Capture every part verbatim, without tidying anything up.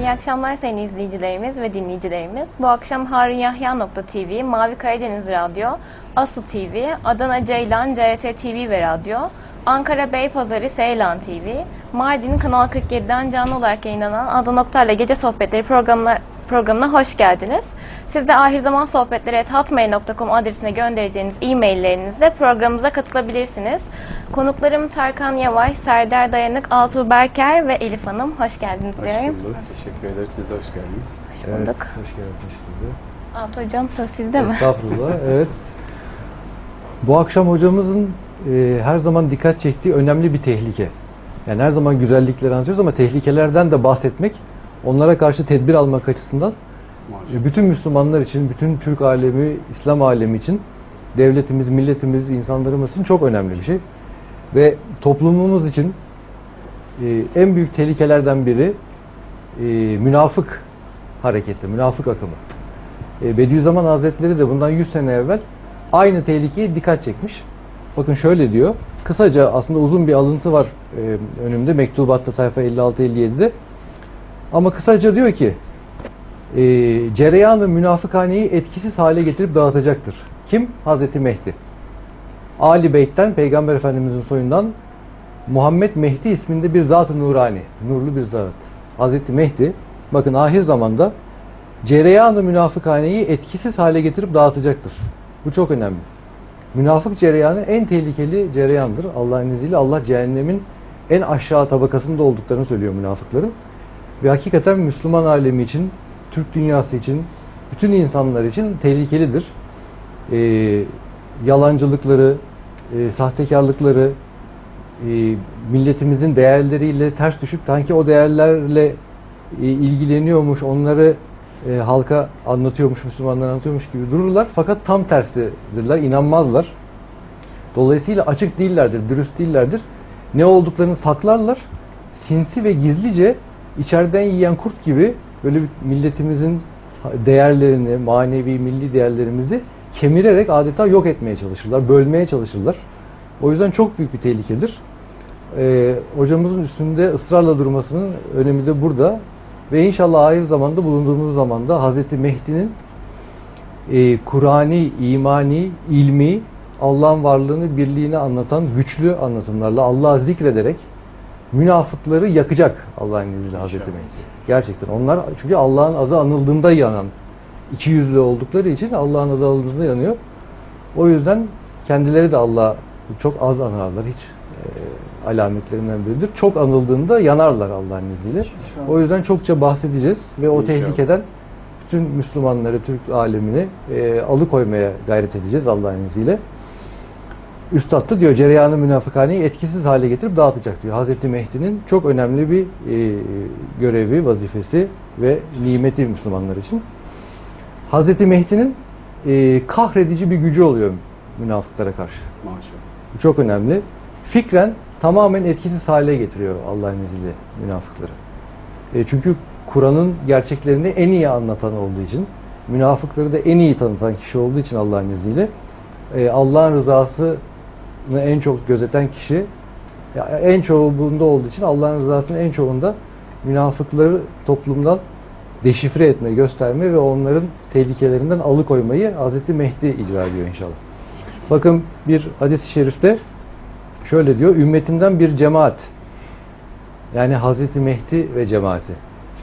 İyi akşamlar sayın izleyicilerimiz ve dinleyicilerimiz. Bu akşam harun-yahya nokta tv, Mavi Karadeniz Radyo, Asu T V, Adana Ceylan C R T T V ve Radyo, Ankara Beypazarı Seylan T V, Mardin Kanal kırk yedi'den canlı olarak yayınlanan Adnan Oktar'la Gece Sohbetleri programına, programına hoş geldiniz. Siz de ahirzamansohbetleri et hotmail nokta com adresine göndereceğiniz e-maillerinizle programımıza katılabilirsiniz. Konuklarım Tarkan Yavaş, Serdar Dayanık, Altuğ Berker ve Elif Hanım. Hoş geldiniz diyorum. Hoş bulduk. Teşekkür ederiz. Siz de hoş geldiniz. Hoş bulduk. Evet, hoş geldiniz siz de. Altuğ Hocam söz sizde mi? Estağfurullah. Evet. Bu akşam hocamızın e, her zaman dikkat çektiği önemli bir tehlike. Yani her zaman güzellikleri anlatıyoruz ama tehlikelerden de bahsetmek, onlara karşı tedbir almak açısından e, bütün Müslümanlar için, bütün Türk alemi, İslam alemi için, devletimiz, milletimiz, insanlarımız için çok önemli bir şey. Ve toplumumuz için e, en büyük tehlikelerden biri e, münafık hareketi, münafık akımı. E, Bediüzzaman Hazretleri de bundan yüz sene evvel aynı tehlikeye dikkat çekmiş. Bakın şöyle diyor. Kısaca aslında uzun bir alıntı var e, önümde. Mektubatta sayfa elli altı elli yedi'de. Ama kısaca diyor ki e, cereyanı münafıkhaneyi etkisiz hale getirip dağıtacaktır. Kim? Hazreti Mehdi. Ali Beyt'ten, Peygamber Efendimizin soyundan Muhammed Mehdi isminde bir zat-ı nurani, nurlu bir zat. Hazreti Mehdi, bakın ahir zamanda cereyanı münafıkhaneyi etkisiz hale getirip dağıtacaktır. Bu çok önemli. Münafık cereyanı en tehlikeli cereyandır. Allah'ın izniyle Allah cehennemin en aşağı tabakasında olduklarını söylüyor münafıkların. Ve hakikaten Müslüman alemi için, Türk dünyası için, bütün insanlar için tehlikelidir. Ee, yalancılıkları, e, sahtekarlıkları, e, milletimizin değerleriyle ters düşüp sanki o değerlerle e, ilgileniyormuş, onları e, halka anlatıyormuş, Müslümanlar anlatıyormuş gibi dururlar. Fakat tam tersidirler, inanmazlar. Dolayısıyla açık değillerdir, dürüst değillerdir. Ne olduklarını saklarlar. Sinsi ve gizlice içeriden yiyen kurt gibi böyle milletimizin değerlerini, manevi, milli değerlerimizi kemirerek adeta yok etmeye çalışırlar, bölmeye çalışırlar. O yüzden çok büyük bir tehlikedir. Ee, hocamızın üstünde ısrarla durmasının önemi de burada. Ve inşallah ahir zamanda bulunduğumuz zamanda Hazreti Mehdi'nin e, Kur'ani, imani, ilmi, Allah'ın varlığını, birliğini anlatan güçlü anlatımlarla Allah'ı zikrederek münafıkları yakacak Allah'ın izniyle Hazreti Mehdi. Gerçekten onlar çünkü Allah'ın adı anıldığında yanan, iki yüzlü oldukları için Allah'ın adı anıldığında yanıyor. O yüzden kendileri de Allah çok az anarlar, hiç e, alametlerinden biridir. Çok anıldığında yanarlar Allah'ın izniyle. O yüzden çokça bahsedeceğiz ve o tehlikeden bütün Müslümanları, Türk alemini e, alıkoymaya gayret edeceğiz Allah'ın izniyle. Üstad da diyor cereyanı münafıkhaneyi etkisiz hale getirip dağıtacak diyor. Hazreti Mehdi'nin çok önemli bir e, görevi, vazifesi ve nimeti Müslümanlar için. Hazreti Mehdi'nin e, kahredici bir gücü oluyor münafıklara karşı. Maşallah. Bu çok önemli. Fikren tamamen etkisiz hale getiriyor Allah'ın izniyle münafıkları. E, çünkü Kur'an'ın gerçeklerini en iyi anlatan olduğu için, münafıkları da en iyi tanıtan kişi olduğu için Allah'ın izniyle e, Allah'ın rızasını en çok gözeten kişi, ya en çoğu bunda olduğu için Allah'ın rızasının en çoğunda münafıkları toplumdan deşifre etme, gösterme ve onların tehlikelerinden alıkoymayı Hazreti Mehdi icra ediyor inşallah. Bakın bir hadis-i şerifte şöyle diyor, ümmetimden bir cemaat, yani Hazreti Mehdi ve cemaati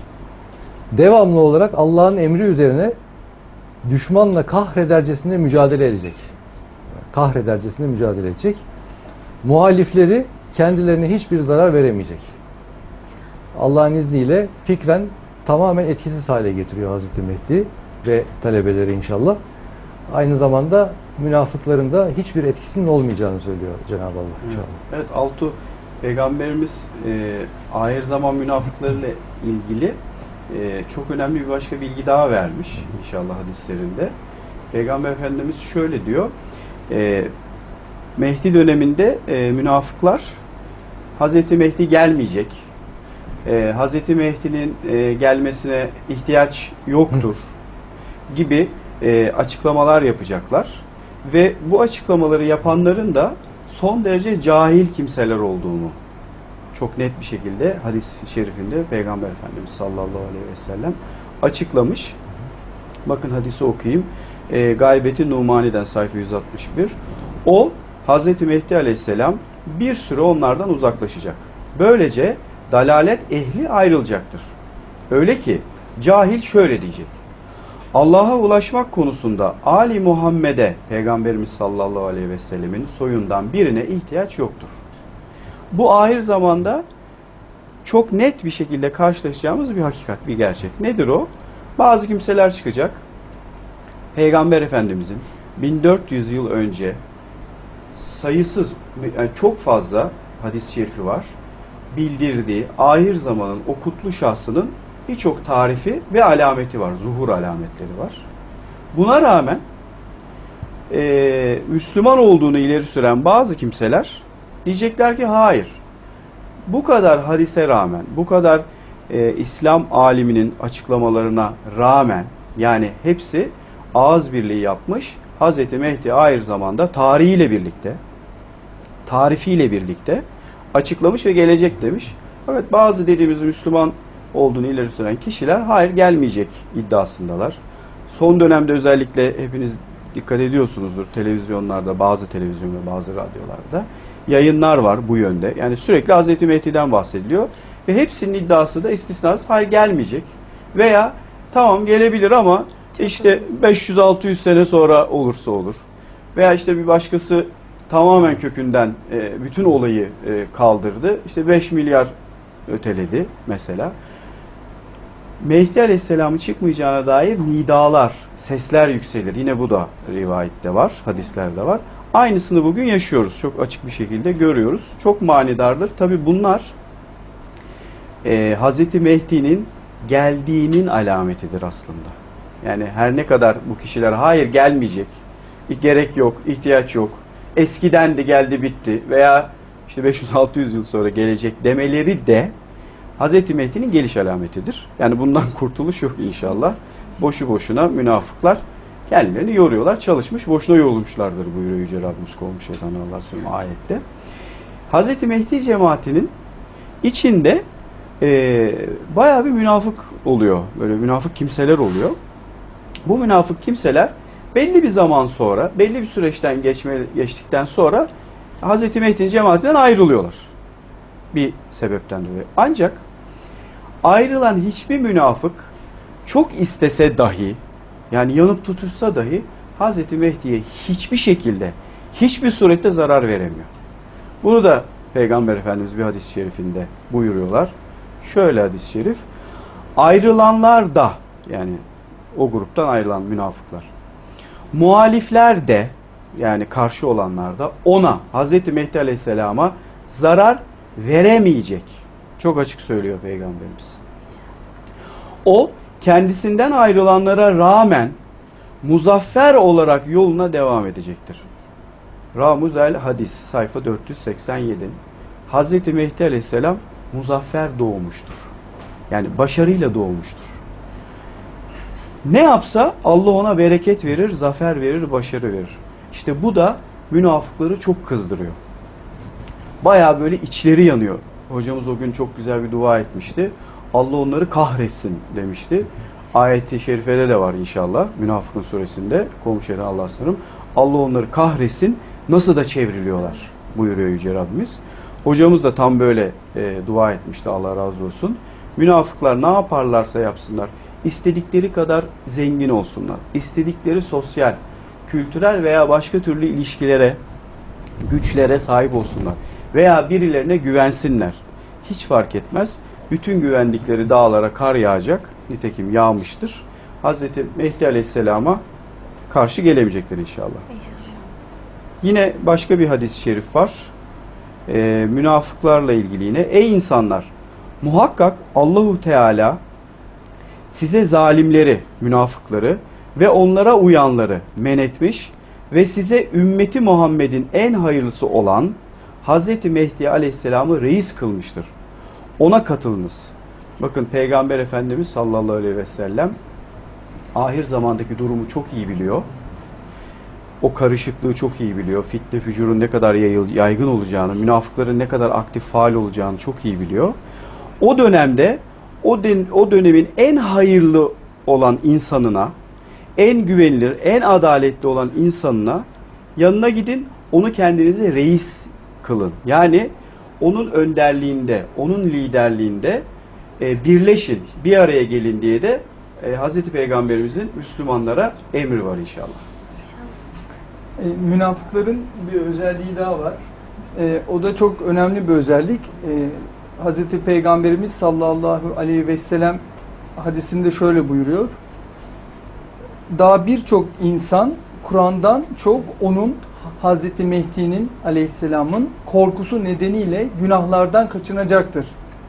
devamlı olarak Allah'ın emri üzerine düşmanla kahredercesine mücadele edecek. Kahredercesine mücadele edecek. Muhalifleri kendilerine hiçbir zarar veremeyecek. Allah'ın izniyle fikren tamamen etkisiz hale getiriyor Hazreti Mehdi ve talebeleri inşallah. Aynı zamanda münafıkların da hiçbir etkisinin olmayacağını söylüyor Cenab-ı Allah inşallah. Evet, Altuğ, Peygamberimiz e, ahir zaman münafıklarıyla ilgili e, çok önemli bir başka bilgi daha vermiş inşallah hadislerinde. Peygamber Efendimiz şöyle diyor, e, Mehdi döneminde e, münafıklar Hazreti Mehdi gelmeyecek, e, Hazreti Mehdi'nin e, gelmesine ihtiyaç yoktur gibi e, açıklamalar yapacaklar. Ve bu açıklamaları yapanların da son derece cahil kimseler olduğunu çok net bir şekilde hadis-i şerifinde Peygamber Efendimiz sallallahu aleyhi ve sellem açıklamış. Bakın hadisi okuyayım. E, Gaybeti Numani'den sayfa yüz altmış bir. O Hazreti Mehdi Aleyhisselam bir süre onlardan uzaklaşacak. Böylece dalalet ehli ayrılacaktır. Öyle ki cahil şöyle diyecek: Allah'a ulaşmak konusunda Ali Muhammed'e, Peygamberimiz sallallahu aleyhi ve sellemin soyundan birine ihtiyaç yoktur. Bu ahir zamanda çok net bir şekilde karşılaşacağımız bir hakikat, bir gerçek. Nedir o? Bazı kimseler çıkacak. Peygamber Efendimizin bin dört yüz yıl önce sayısız, yani çok fazla hadis-i şerifi var. Bildirdiği ahir zamanın o kutlu şahsının birçok tarifi ve alameti var. Zuhur alametleri var. Buna rağmen e, Müslüman olduğunu ileri süren bazı kimseler diyecekler ki hayır. Bu kadar hadise rağmen, bu kadar e, İslam aliminin açıklamalarına rağmen, yani hepsi ağız birliği yapmış, Hazreti Mehdi ahir zamanda tarihiyle birlikte, tarifiyle birlikte açıklamış ve gelecek demiş. Evet, bazı dediğimiz Müslüman olduğunu ileri süren kişiler hayır gelmeyecek iddiasındalar. Son dönemde özellikle hepiniz dikkat ediyorsunuzdur, televizyonlarda, bazı televizyon ve bazı radyolarda yayınlar var bu yönde. Yani sürekli Hazreti Mehdi'den bahsediliyor ve hepsinin iddiası da istisnasız hayır gelmeyecek. Veya tamam gelebilir ama işte beş yüz altı yüz sene sonra olursa olur. Veya işte bir başkası tamamen kökünden e, bütün olayı e, kaldırdı. İşte beş milyar öteledi mesela. Mehdi Aleyhisselam'ın çıkmayacağına dair nidalar, sesler yükselir. Yine bu da rivayette var, hadislerde var. Aynısını bugün yaşıyoruz. Çok açık bir şekilde görüyoruz. Çok manidardır. Tabi bunlar e, Hazreti Mehdi'nin geldiğinin alametidir aslında. Yani her ne kadar bu kişiler hayır gelmeyecek, gerek yok, ihtiyaç yok, eskiden de geldi bitti veya işte beş yüz altı yüz yıl sonra gelecek demeleri de Hazreti Mehdi'nin geliş alametidir. Yani bundan kurtuluş yok inşallah. Boşu boşuna münafıklar kendilerini yoruyorlar. Çalışmış, boşuna yorulmuşlardır buyuruyor Yüce Rabbimiz kovmuş şeytanı Allah'a sığınırım ayette. Hazreti Mehdi cemaatinin içinde e, bayağı bir münafık oluyor. Böyle münafık kimseler oluyor. Bu münafık kimseler belli bir zaman sonra, belli bir süreçten geçme, geçtikten sonra Hazreti Mehdi'nin cemaatinden ayrılıyorlar. Bir sebepten dolayı. Ancak ayrılan hiçbir münafık çok istese dahi, yani yanıp tutuşsa dahi Hazreti Mehdi'ye hiçbir şekilde, hiçbir surette zarar veremiyor. Bunu da Peygamber Efendimiz bir hadis-i şerifinde buyuruyorlar. Şöyle hadis-i şerif: ayrılanlar da, yani o gruptan ayrılan münafıklar, muhalifler de, yani karşı olanlar da ona, Hazreti Mehdi Aleyhisselam'a zarar veremeyecek. Çok açık söylüyor Peygamberimiz. O kendisinden ayrılanlara rağmen muzaffer olarak yoluna devam edecektir. Ramuz el Hadis sayfa dört yüz seksen yedi. Hazreti Mehdi Aleyhisselam muzaffer doğmuştur. Yani başarıyla doğmuştur. Ne yapsa Allah ona bereket verir, zafer verir, başarı verir. İşte bu da münafıkları çok kızdırıyor. Bayağı böyle içleri yanıyor. Hocamız o gün çok güzel bir dua etmişti. Allah onları kahretsin demişti. Ayet-i şerifede de var inşallah. Münafıkun suresinde. Komşu'ya Allah'a sığınırım. Allah onları kahretsin. Nasıl da çevriliyorlar buyuruyor Yüce Rabbimiz. Hocamız da tam böyle e, dua etmişti, Allah razı olsun. Münafıklar ne yaparlarsa yapsınlar, istedikleri kadar zengin olsunlar, istedikleri sosyal, kültürel veya başka türlü ilişkilere, güçlere sahip olsunlar veya birilerine güvensinler, hiç fark etmez. Bütün güvendikleri dağlara kar yağacak, nitekim yağmıştır. Hazreti Mehdi Aleyhisselam'a karşı gelemeyecekler inşallah. İnşallah. Yine başka bir hadis-i şerif var. Ee, münafıklarla ilgili yine. Ey insanlar! Muhakkak Allahu Teala size zalimleri, münafıkları ve onlara uyanları men etmiş ve size ümmeti Muhammed'in en hayırlısı olan Hazreti Mehdi Aleyhisselam'ı reis kılmıştır. Ona katılınız. Bakın Peygamber Efendimiz sallallahu aleyhi ve sellem ahir zamandaki durumu çok iyi biliyor. o karışıklığı çok iyi biliyor. Fitne, fücurun ne kadar yayıl, yaygın olacağını, münafıkların ne kadar aktif, faal olacağını çok iyi biliyor. O dönemde o, den, o dönemin en hayırlı olan insanına, en güvenilir, en adaletli olan insanına yanına gidin, onu kendinize reis kılın. Yani onun önderliğinde, onun liderliğinde e, birleşin, bir araya gelin diye de e, Hazreti Peygamberimizin Müslümanlara emri var inşallah. E, münafıkların bir özelliği daha var. E, o da çok önemli bir özellik. E, Hazreti Peygamberimiz sallallahu aleyhi ve sellem hadisinde şöyle buyuruyor. Daha birçok insan Kur'an'dan çok onun Hazreti Mehdi'nin aleyhisselamın korkusu nedeniyle günahlardan kaçınacaktır.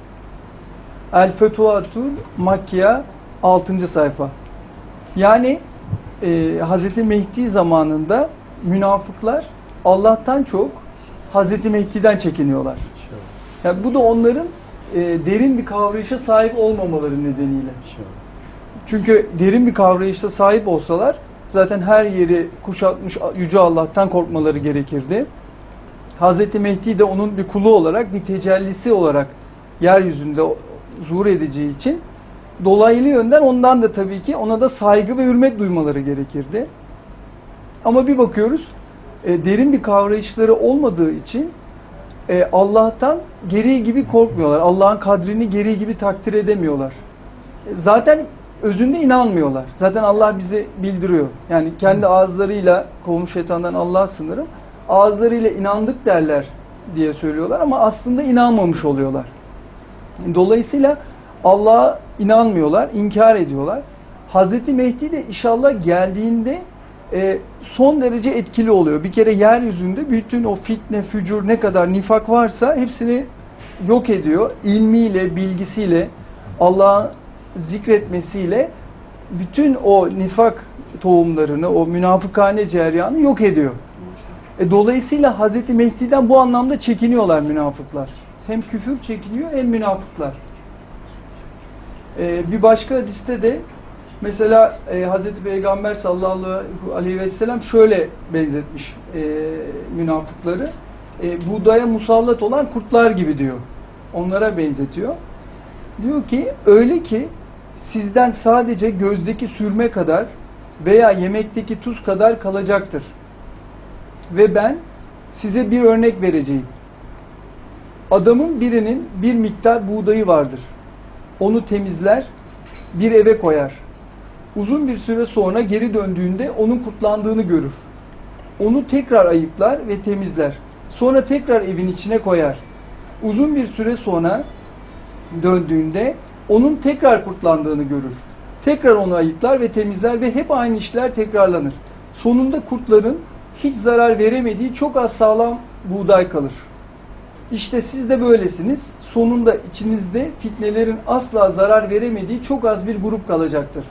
El Fetuatul Makkiye altıncı sayfa. Yani e, Hazreti Mehdi zamanında münafıklar Allah'tan çok Hazreti Mehdi'den çekiniyorlar. Yani bu da onların e, derin bir kavrayışa sahip olmamaları nedeniyle. Çünkü derin bir kavrayışa sahip olsalar zaten her yeri kuşatmış Yüce Allah'tan korkmaları gerekirdi. Hazreti Mehdi de onun bir kulu olarak, bir tecellisi olarak yeryüzünde zuhur edeceği için dolaylı yönden ondan da tabii ki ona da saygı ve hürmet duymaları gerekirdi. Ama bir bakıyoruz e, derin bir kavrayışları olmadığı için e, Allah'tan gereği gibi korkmuyorlar. Allah'ın kadrini gereği gibi takdir edemiyorlar. E, zaten özünde inanmıyorlar. Zaten Allah bize bildiriyor. Yani kendi ağızlarıyla, kovmuş şeytandan Allah'a sınırım, ağızlarıyla inandık derler diye söylüyorlar ama aslında inanmamış oluyorlar. Dolayısıyla Allah'a inanmıyorlar, inkar ediyorlar. Hazreti Mehdi de inşallah geldiğinde e, son derece etkili oluyor. Bir kere yeryüzünde bütün o fitne, fücur ne kadar nifak varsa hepsini yok ediyor. İlmiyle, bilgisiyle, Allah'a zikretmesiyle bütün o nifak tohumlarını, o münafıkane ceryanı yok ediyor. E, dolayısıyla Hazreti Mehdi'den bu anlamda çekiniyorlar münafıklar. Hem küfür çekiniyor hem münafıklar. E, bir başka hadiste de mesela e, Hazreti Peygamber sallallahu aleyhi ve sellem şöyle benzetmiş e, münafıkları. E, buğdaya musallat olan kurtlar gibi diyor. Onlara benzetiyor. Diyor ki öyle ki sizden sadece gözdeki sürme kadar veya yemekteki tuz kadar kalacaktır. Ve ben size bir örnek vereceğim. Adamın birinin bir miktar buğdayı vardır. Onu temizler, bir eve koyar. Uzun bir süre sonra geri döndüğünde onun kurtlandığını görür. Onu tekrar ayıklar ve temizler. Sonra tekrar evin içine koyar. Uzun bir süre sonra döndüğünde onun tekrar kurtlandığını görür. Tekrar onu ayıklar ve temizler ve hep aynı işler tekrarlanır. Sonunda kurtların hiç zarar veremediği çok az sağlam buğday kalır. İşte siz de böylesiniz. Sonunda içinizde fitnelerin asla zarar veremediği çok az bir grup kalacaktır.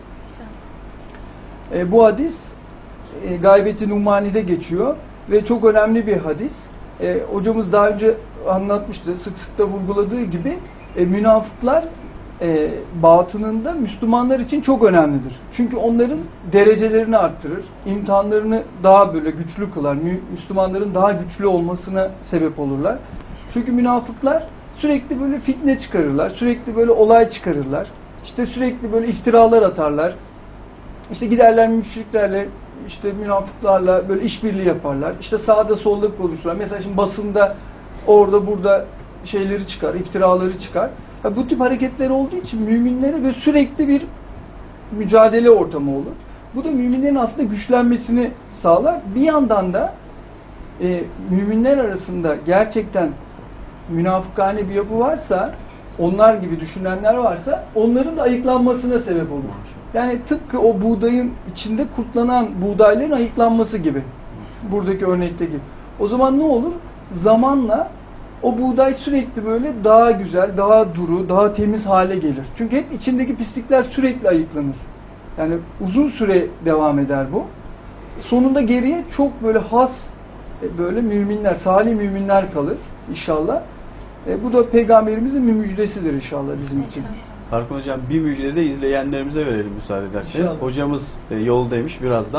E, bu hadis e, Gaybet-i Numani'de geçiyor ve çok önemli bir hadis. E, hocamız daha önce anlatmıştı, sık sık da vurguladığı gibi e, münafıklar e, batınında Müslümanlar için çok önemlidir. Çünkü onların derecelerini arttırır, imtihanlarını daha böyle güçlü kılar, Müslümanların daha güçlü olmasına sebep olurlar. Çünkü münafıklar sürekli böyle fitne çıkarırlar, sürekli böyle olay çıkarırlar, işte sürekli böyle iftiralar atarlar, işte giderler müşriklerle, işte münafıklarla böyle işbirliği yaparlar, işte sağda solda konuşurlar. Mesela şimdi basında orada burada şeyleri çıkar, iftiraları çıkar. Ya bu tip hareketler olduğu için müminlere böyle sürekli bir mücadele ortamı olur. Bu da müminlerin aslında güçlenmesini sağlar. Bir yandan da e, müminler arasında gerçekten münafıkane bir yapı varsa, onlar gibi düşünenler varsa onların da ayıklanmasına sebep olur. Yani tıpkı o buğdayın içinde kurtlanan buğdayların ayıklanması gibi. Buradaki örnekte gibi. O zaman ne olur? Zamanla o buğday sürekli böyle daha güzel, daha duru, daha temiz hale gelir. Çünkü hep içindeki pislikler sürekli ayıklanır. Yani uzun süre devam eder bu. Sonunda geriye çok böyle has, böyle müminler, salih müminler kalır inşallah. E, bu da Peygamberimizin bir müjdesidir inşallah bizim için. Tarkan Hocam bir müjde de izleyenlerimize verelim müsaade ederseniz. İnşallah. Hocamız e, yoldaymış birazdan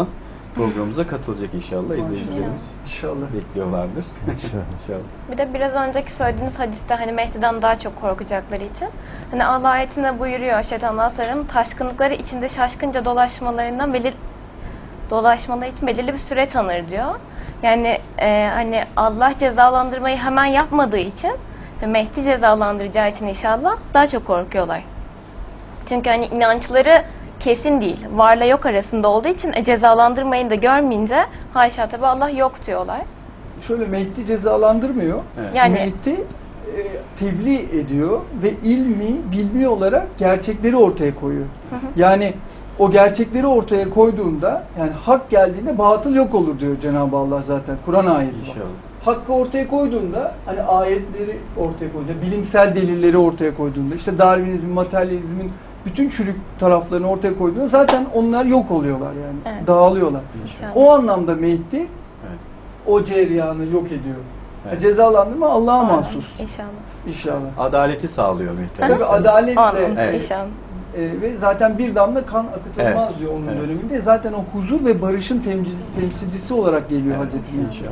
programımıza katılacak inşallah. İzleyicilerimiz İnşallah. bekliyorlardır. İnşallah. İnşallah. Bir de biraz önceki söylediğiniz hadiste hani Mehdi'den daha çok korkacakları için. Hani Allah ayetinde buyuruyor şeytanların taşkınlıkları içinde şaşkınca dolaşmalarından belir dolaşmaları için belirli bir süre tanır diyor. Yani e, hani Allah cezalandırmayı hemen yapmadığı için ve Mehdi cezalandıracağı için inşallah daha çok korkuyorlar. Çünkü hani inançları kesin değil. Varla yok arasında olduğu için e, cezalandırmayı da görmeyince haşa tabi Allah yok diyorlar. Şöyle Mehdi cezalandırmıyor. Evet. Yani Mehdi e, tebliğ ediyor ve ilmi, bilmi olarak gerçekleri ortaya koyuyor. Hı hı. Yani o gerçekleri ortaya koyduğunda, yani hak geldiğinde batıl yok olur diyor Cenab-ı Allah zaten. Kur'an ayeti var. İnşallah. Hakkı ortaya koyduğunda, hani ayetleri ortaya koyduğunda, bilimsel delilleri ortaya koyduğunda, işte Darwinizmin, materyalizmin bütün çürük taraflarını ortaya koyduğunda zaten onlar yok oluyorlar yani. Evet. Dağılıyorlar. İnşallah. O anlamda Mehdi Evet. o cereyanı yok ediyor. Evet. Cezalandırma Allah'a mahsus. İnşallah. İnşallah. Adaleti sağlıyor Mehdi Tabii Aleyhisselam. adaletle Amin. Evet. İnşallah. e, ve zaten bir damla kan akıtılmaz Evet. diyor onun Evet. döneminde. Zaten o huzur ve barışın temsil, temsilcisi olarak geliyor Evet. Hazreti Mehdi. İnşallah.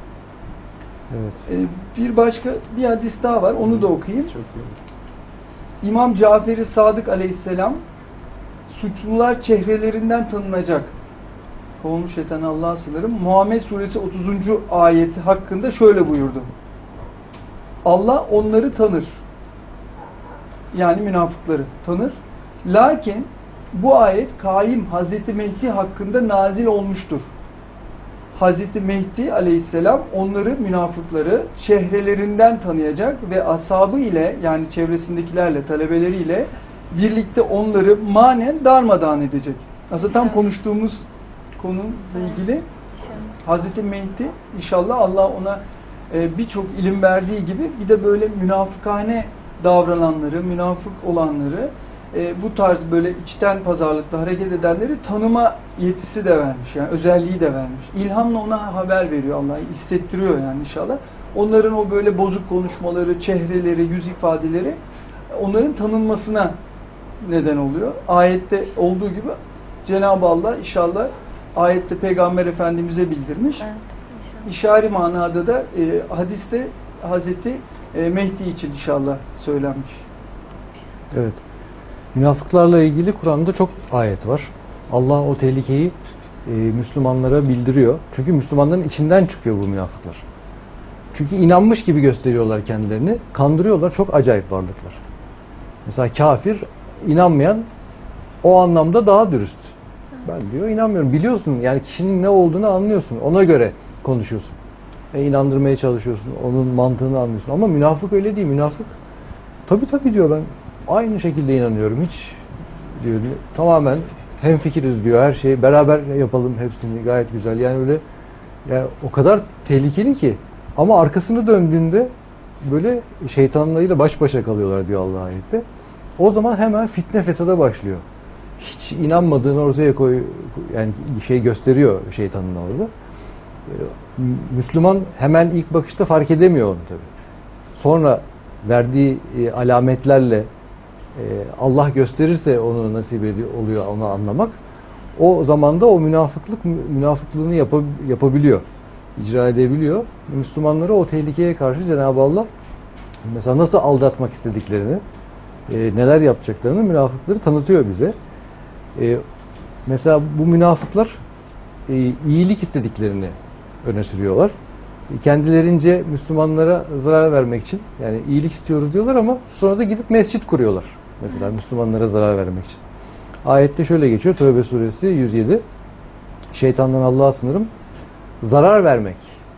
Evet. E, bir başka bir hadis daha var. Onu da okuyayım. Çok iyi. İmam Cafer-i Sadık Aleyhisselam suçlular çehrelerinden tanınacak. Kovulmuş şeytan Allah'a sığınırım. Muhammed Suresi otuzuncu ayeti hakkında şöyle buyurdu. Allah onları tanır. Yani münafıkları tanır. Lakin bu ayet kaim Hazreti Mehdi hakkında nazil olmuştur. Hazreti Mehdi Aleyhisselam onları, münafıkları çehrelerinden tanıyacak ve ashabı ile, yani çevresindekilerle, talebeleriyle birlikte onları manen darmadağın edecek. Aslında tam Evet. konuştuğumuz konuyla ilgili İnşallah. Hazreti Mehdi inşallah Allah ona e, birçok ilim verdiği gibi bir de böyle münafıkane davrananları, münafık olanları, e, bu tarz böyle içten pazarlıkla hareket edenleri tanıma yetisi de vermiş. Yani özelliği de vermiş. İlhamla ona haber veriyor Allah. Hissettiriyor yani inşallah. Onların o böyle bozuk konuşmaları, çehreleri, yüz ifadeleri onların tanınmasına neden oluyor. Ayette olduğu gibi Cenab-ı Allah inşallah ayette Peygamber Efendimiz'e bildirmiş. Evet. İnşallah. İşari manada da e, hadiste Hazreti e, Mehdi için inşallah söylenmiş. Evet. Münafıklarla ilgili Kur'an'da çok ayet var. Allah o tehlikeyi e, Müslümanlara bildiriyor. Çünkü Müslümanların içinden çıkıyor bu münafıklar. Çünkü inanmış gibi gösteriyorlar kendilerini. Kandırıyorlar. Çok acayip varlıklar. Mesela kafir, inanmayan o anlamda daha dürüst. Ben diyor inanmıyorum. Biliyorsun yani kişinin ne olduğunu anlıyorsun. Ona göre konuşuyorsun. E, inandırmaya çalışıyorsun. Onun mantığını anlıyorsun. Ama münafık öyle değil. Münafık tabii tabii diyor, ben aynı şekilde inanıyorum. Hiç diyor tamamen hemfikiriz diyor. Her şeyi beraber yapalım hepsini, gayet güzel. Yani öyle yani o kadar tehlikeli ki, ama arkasını döndüğünde böyle şeytanlarıyla baş başa kalıyorlar diyor Allah ayette. O zaman hemen fitne fesada başlıyor. Hiç inanmadığını ortaya koy, yani şey gösteriyor şeytanın orada. Müslüman hemen ilk bakışta fark edemiyor onu tabii. Sonra verdiği e, alametlerle e, Allah gösterirse onu nasip ediyor, oluyor onu anlamak. O zaman da o münafıklık münafıklığını yap, yapabiliyor. İcra edebiliyor. Müslümanları o tehlikeye karşı Cenab-ı Allah mesela nasıl aldatmak istediklerini, e, neler yapacaklarını münafıkları tanıtıyor bize. E, mesela bu münafıklar e, iyilik istediklerini öne sürüyorlar. Kendilerince Müslümanlara zarar vermek için, yani iyilik istiyoruz diyorlar ama sonra da gidip mescit kuruyorlar. Mesela Müslümanlara zarar vermek için. Ayette şöyle geçiyor, Tövbe suresi yüz yedi. Şeytandan Allah'a sığınırım. Zarar vermek,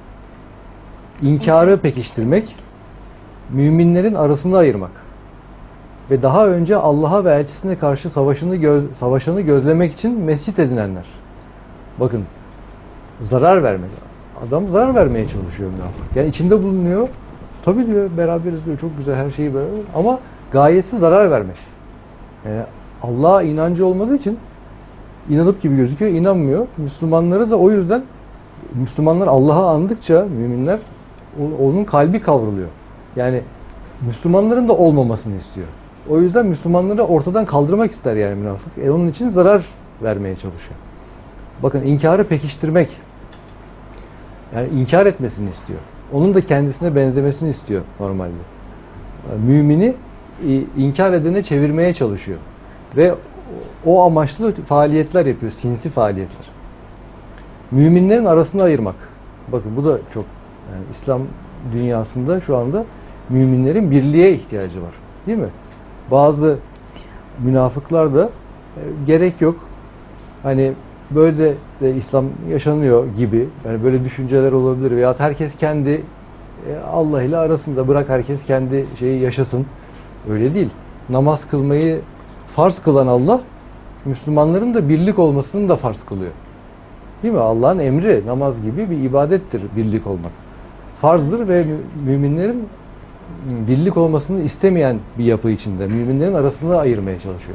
inkarı pekiştirmek, müminlerin arasını ayırmak ve daha önce Allah'a ve elçisine karşı savaşını göz, savaşanı gözlemek için mescit edinenler. Bakın, zarar vermek. Adam zarar vermeye çalışıyor münafık. Yani içinde bulunuyor. Tabii diyor, beraberiz diyor, çok güzel, her şeyi beraber. Ama gayesi zarar vermek. Yani Allah'a inancı olmadığı için inanıp gibi gözüküyor, inanmıyor. Müslümanları da o yüzden, Müslümanlar Allah'a andıkça müminler, onun kalbi kavruluyor. Yani Müslümanların da olmamasını istiyor. O yüzden Müslümanları ortadan kaldırmak ister yani münafık. E onun için zarar vermeye çalışıyor. Bakın inkarı pekiştirmek. Yani inkar etmesini istiyor. Onun da kendisine benzemesini istiyor normalde. Mümini inkar edene çevirmeye çalışıyor. Ve o amaçlı faaliyetler yapıyor. Sinsi faaliyetler. Müminlerin arasını ayırmak. Bakın bu da çok yani İslam dünyasında şu anda müminlerin birliğe ihtiyacı var. Değil mi? Bazı münafıklar da e, gerek yok. Hani böyle de, de İslam yaşanıyor gibi. Yani böyle düşünceler olabilir. Veyahut herkes kendi e, Allah ile arasında bırak herkes kendi şeyi yaşasın. Öyle değil. Namaz kılmayı farz kılan Allah, Müslümanların da birlik olmasını da farz kılıyor. Değil mi? Allah'ın emri namaz gibi bir ibadettir birlik olmak. Farzdır ve müminlerin birlik olmasını istemeyen bir yapı içinde. Müminlerin arasını ayırmaya çalışıyor.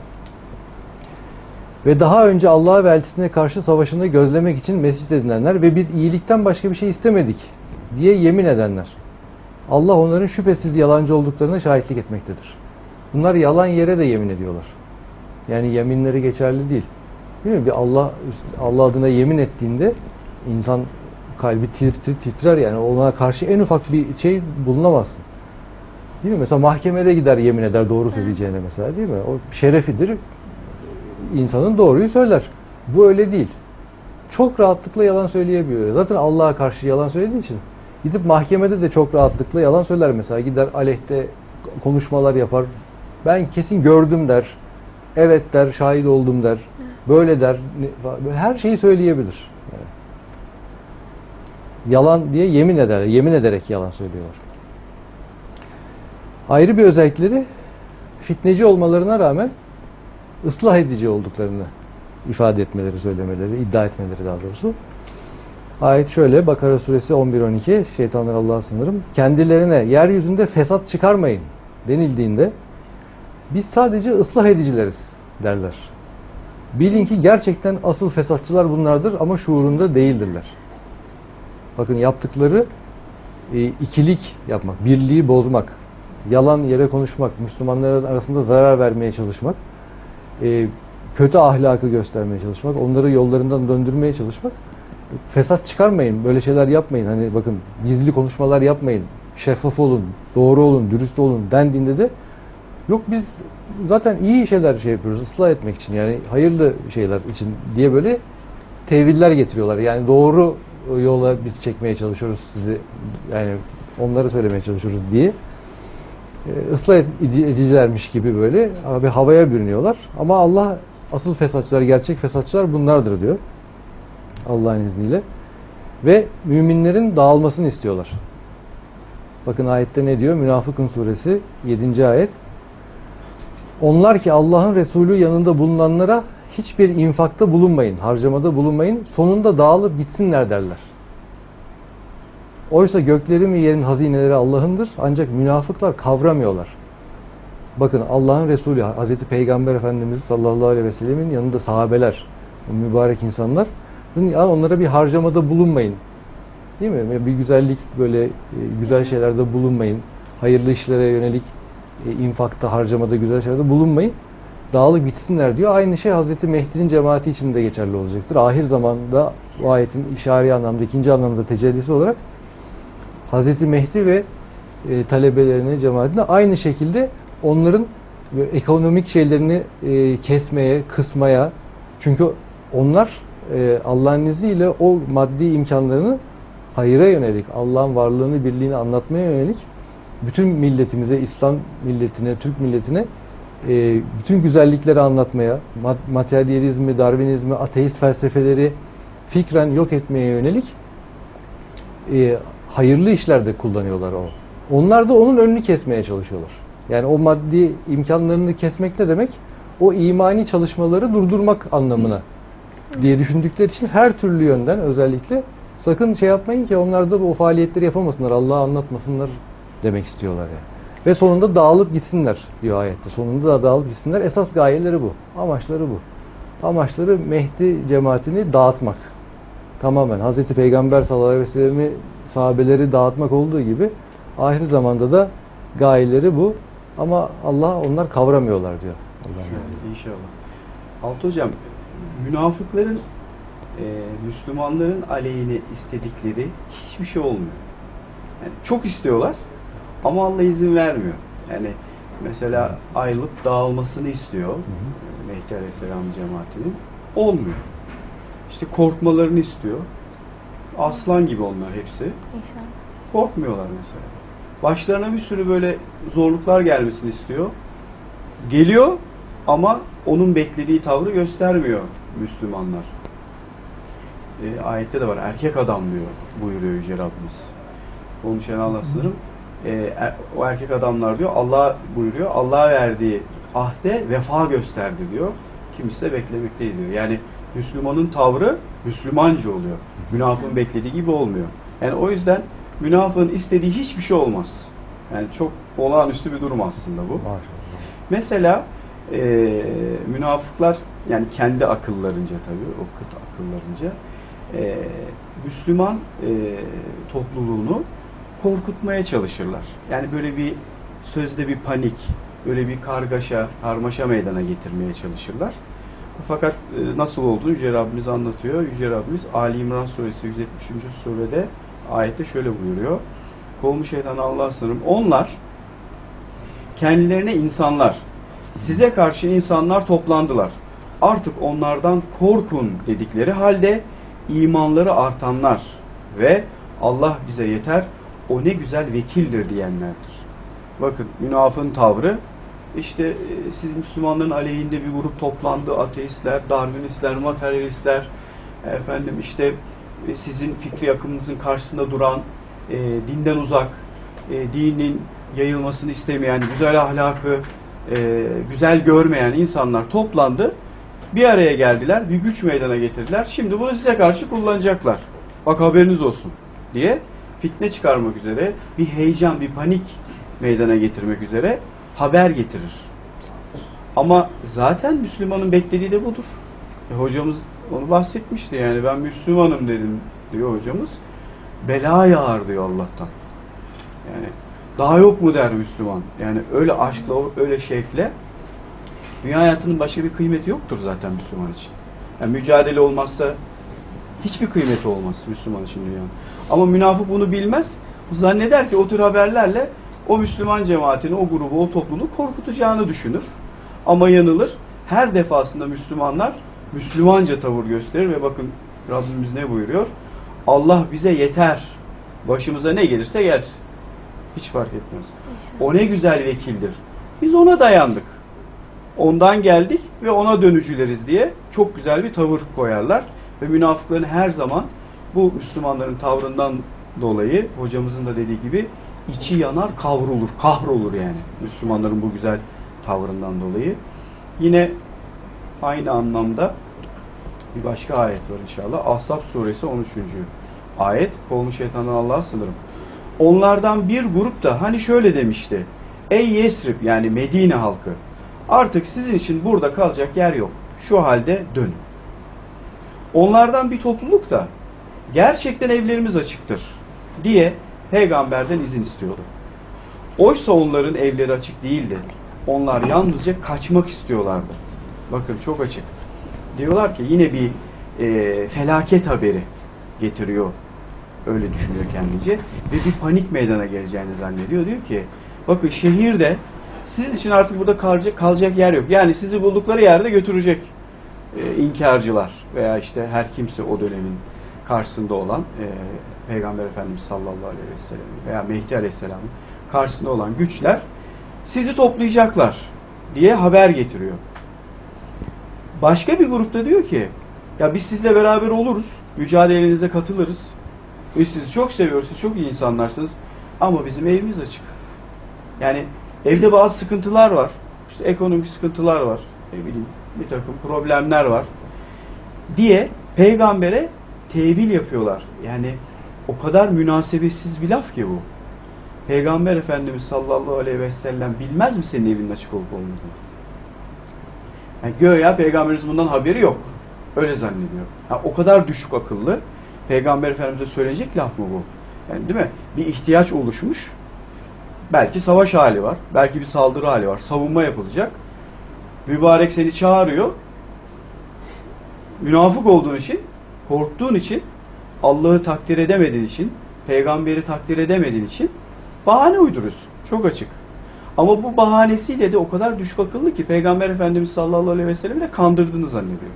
Ve daha önce Allah'a ve elçisine karşı savaşını gözlemek için mescit edinenler ve biz iyilikten başka bir şey istemedik diye yemin edenler. Allah onların şüphesiz yalancı olduklarına şahitlik etmektedir. Bunlar yalan yere de yemin ediyorlar. Yani yeminleri geçerli değil. Değil mi? Bir Allah Allah adına yemin ettiğinde insan kalbi titrer, titrer yani ona karşı en ufak bir şey bulunamazsın. Değil mi? Mesela mahkemede gider yemin eder doğru söyleyeceğine mesela değil mi? O şerefidir. İnsanın doğruyu söyler. Bu öyle değil. Çok rahatlıkla yalan söyleyebiliyor. Zaten Allah'a karşı yalan söylediği için gidip mahkemede de çok rahatlıkla yalan söyler mesela. Gider aleyhte konuşmalar yapar. Ben kesin gördüm der. Evet der, şahit oldum der. Böyle der. Her şeyi söyleyebilir. Yani. Yalan diye yemin eder. Yemin ederek yalan söylüyorlar. Ayrı bir özellikleri fitneci olmalarına rağmen ıslah edici olduklarını ifade etmeleri, söylemeleri, iddia etmeleri daha doğrusu. Ayet şöyle, Bakara suresi on bir on iki, şeytanlar Allah'a sınırım. Kendilerine yeryüzünde fesat çıkarmayın denildiğinde biz sadece ıslah edicileriz derler. Bilin ki gerçekten asıl fesatçılar bunlardır ama şuurunda değildirler. Bakın yaptıkları e, ikilik yapmak, birliği bozmak, yalan yere konuşmak, Müslümanların arasında zarar vermeye çalışmak, e, kötü ahlakı göstermeye çalışmak, onları yollarından döndürmeye çalışmak. Fesat çıkarmayın, böyle şeyler yapmayın. Hani bakın gizli konuşmalar yapmayın, şeffaf olun, doğru olun, dürüst olun dendiğinde de yok biz zaten iyi şeyler şey yapıyoruz, ıslah etmek için yani hayırlı şeyler için diye böyle teviller getiriyorlar. Yani doğru yola biz çekmeye çalışıyoruz sizi, yani onları söylemeye çalışıyoruz diye ıslah edicilermiş gibi böyle bir havaya bürünüyorlar. Ama Allah asıl fesatçılar, gerçek fesatçılar bunlardır diyor. Allah'ın izniyle. Ve müminlerin dağılmasını istiyorlar. Bakın ayette ne diyor? Münafıkun suresi yedinci ayet. Onlar ki Allah'ın Resulü yanında bulunanlara hiçbir infakta bulunmayın, harcamada bulunmayın, sonunda dağılıp gitsinler derler. Oysa göklerin ve yerin hazineleri Allah'ındır ancak münafıklar kavramıyorlar. Bakın Allah'ın Resulü Hazreti Peygamber Efendimiz sallallahu aleyhi ve sellemin yanında sahabeler, mübarek insanlar, onlara bir harcamada bulunmayın. Değil mi? Bir güzellik böyle güzel şeylerde bulunmayın. Hayırlı işlere yönelik infakta, harcamada, güzel şeylerde bulunmayın. Dağılıp gitsinler diyor. Aynı şey Hazreti Mehdi'nin cemaati için de geçerli olacaktır. Ahir zamanda bu ayetin işari anlamda, ikinci anlamda tecellisi olarak Hazreti Mehdi ve e, talebelerine, cemaatine aynı şekilde onların ekonomik şeylerini e, kesmeye, kısmaya, çünkü onlar e, Allah'ın izniyle o maddi imkanlarını hayıra yönelik, Allah'ın varlığını, birliğini anlatmaya yönelik bütün milletimize, İslam milletine, Türk milletine e, bütün güzellikleri anlatmaya, materyalizmi, darwinizmi, ateist felsefeleri fikren yok etmeye yönelik e, hayırlı işlerde kullanıyorlar o. Onlar da onun önünü kesmeye çalışıyorlar. Yani o maddi imkanlarını kesmek ne demek? O imani çalışmaları durdurmak anlamına diye düşündükleri için her türlü yönden özellikle sakın şey yapmayın ki onlar da bu faaliyetleri yapamasınlar, Allah'a anlatmasınlar demek istiyorlar yani. Ve sonunda dağılıp gitsinler diyor ayette. Sonunda da dağılıp gitsinler. Esas gayeleri bu. Amaçları bu. Amaçları Mehdi cemaatini dağıtmak. Tamamen Hazreti Peygamber sallallahu aleyhi ve sellem'i, sahabeleri dağıtmak olduğu gibi ahir zamanda da gayeleri bu. Ama Allah onlar kavramıyorlar diyor. İnşallah. İnşallah. Altı hocam, münafıkların e, Müslümanların aleyhine istedikleri hiçbir şey olmuyor. Yani çok istiyorlar ama Allah izin vermiyor. Yani mesela ayrılıp dağılmasını istiyor Mehdi Aleyhisselam cemaatinin. Olmuyor. İşte korkmalarını istiyor. Aslan gibi onlar hepsi. İnşallah. Korkmuyorlar mesela. Başlarına bir sürü böyle zorluklar gelmesini istiyor. Geliyor ama onun beklediği tavrı göstermiyor Müslümanlar. E, ayette de var. Erkek adam diyor, buyuruyor Yüce Rabbimiz. Onun için Allah sınırım. E, er, o erkek adamlar diyor, Allah buyuruyor. Allah'a verdiği ahde vefa gösterdi diyor. Kimisi de beklemekteydi diyor. Yani Müslümanın tavrı Müslümanca oluyor. Münafığın beklediği gibi olmuyor. Yani o yüzden münafığın istediği hiçbir şey olmaz. Yani çok olağanüstü bir durum aslında bu. Maşallah. Mesela e, münafıklar, yani kendi akıllarınca tabii, o kıt akıllarınca e, Müslüman e, topluluğunu korkutmaya çalışırlar. Yani böyle bir sözde bir panik, böyle bir kargaşa, karmaşa meydana getirmeye çalışırlar. Fakat e, nasıl olduğunu Yüce Rabbimiz anlatıyor. Yüce Rabbimiz Ali İmran suresi yüz yetmişinci surede ayette şöyle buyuruyor. Kovmu şeytan Allah'a sınırım. Onlar kendilerine insanlar, size karşı insanlar toplandılar. Artık onlardan korkun dedikleri halde imanları artanlar ve Allah bize yeter, o ne güzel vekildir diyenlerdir. Bakın münafığın tavrı, işte siz Müslümanların aleyhinde bir grup toplandı, ateistler, darwinistler, materyalistler, efendim işte sizin fikri akımınızın karşısında duran, e, dinden uzak, e, dinin yayılmasını istemeyen, güzel ahlakı e, güzel görmeyen insanlar toplandı. Bir araya geldiler, bir güç meydana getirdiler. Şimdi bunu size karşı kullanacaklar. Bak haberiniz olsun diye fitne çıkarmak üzere, bir heyecan, bir panik meydana getirmek üzere haber getirir. Ama zaten Müslümanın beklediği de budur. E, hocamız onu bahsetmişti, yani ben Müslümanım dedim diyor hocamız. Bela yağar diyor Allah'tan. Yani daha yok mu der Müslüman. Yani öyle aşkla, öyle şevkle dünya hayatının başka bir kıymeti yoktur zaten Müslüman için. Yani mücadele olmazsa hiçbir kıymeti olmaz Müslüman için dünyanın. Ama münafık bunu bilmez. Zanneder ki o tür haberlerle o Müslüman cemaatini, o grubu, o topluluğu korkutacağını düşünür. Ama yanılır. Her defasında Müslümanlar Müslümanca tavır gösterir ve bakın Rabbimiz ne buyuruyor? Allah bize yeter. Başımıza ne gelirse gelsin. Hiç fark etmez. O ne güzel vekildir. Biz ona dayandık. Ondan geldik ve ona dönücüleriz diye çok güzel bir tavır koyarlar. Ve münafıkların her zaman bu Müslümanların tavrından dolayı, hocamızın da dediği gibi, içi yanar, kavrulur, kahrolur yani. Müslümanların bu güzel tavrından dolayı. Yine aynı anlamda bir başka ayet var inşallah. Ahzab suresi on üçüncü ayet. Kovmu şeytandan Allah'a sınırım. Onlardan bir grup da hani şöyle demişti. Ey Yesrib, yani Medine halkı, artık sizin için burada kalacak yer yok. Şu halde dönün. Onlardan bir topluluk da gerçekten evlerimiz açıktır diye peygamberden izin istiyordu. Oysa onların evleri açık değildi. Onlar yalnızca kaçmak istiyorlardı. Bakın çok açık. Diyorlar ki yine bir e, felaket haberi getiriyor. Öyle düşünüyor kendince. Ve bir panik meydana geleceğini zannediyor. Diyor ki bakın şehirde sizin için artık burada kalacak, kalacak yer yok. Yani sizi buldukları yerde götürecek e, inkarcılar veya işte her kimse o dönemin karşısında olan e, Peygamber Efendimiz sallallahu aleyhi ve sellem veya Mehdi aleyhisselamın karşısında olan güçler sizi toplayacaklar diye haber getiriyor. Başka bir grupta diyor ki ya biz sizle beraber oluruz, mücadelenize katılırız. Biz sizi çok seviyoruz, siz çok iyi insanlarsınız ama bizim evimiz açık. Yani evde bazı sıkıntılar var, işte ekonomik sıkıntılar var, ne bileyim bir takım problemler var diye peygambere tevil yapıyorlar. Yani o kadar münasebetsiz bir laf ki bu. Peygamber Efendimiz sallallahu aleyhi ve sellem bilmez mi senin evinin açık olup olmadığını? Yani göya Peygamberimiz bundan haberi yok. Öyle zannediyor. Yani o kadar düşük akıllı. Peygamber Efendimiz'e söylenecek laf mı bu? Yani değil mi? Bir ihtiyaç oluşmuş. Belki savaş hali var. Belki bir saldırı hali var. Savunma yapılacak. Mübarek seni çağırıyor. Münafık olduğun için Korktuğun için, Allah'ı takdir edemediğin için, peygamberi takdir edemediğin için bahane uyduruyorsun. Çok açık. Ama bu bahanesiyle de o kadar düşük akıllı ki Peygamber Efendimiz sallallahu aleyhi ve sellem'i de kandırdığını zannediyor.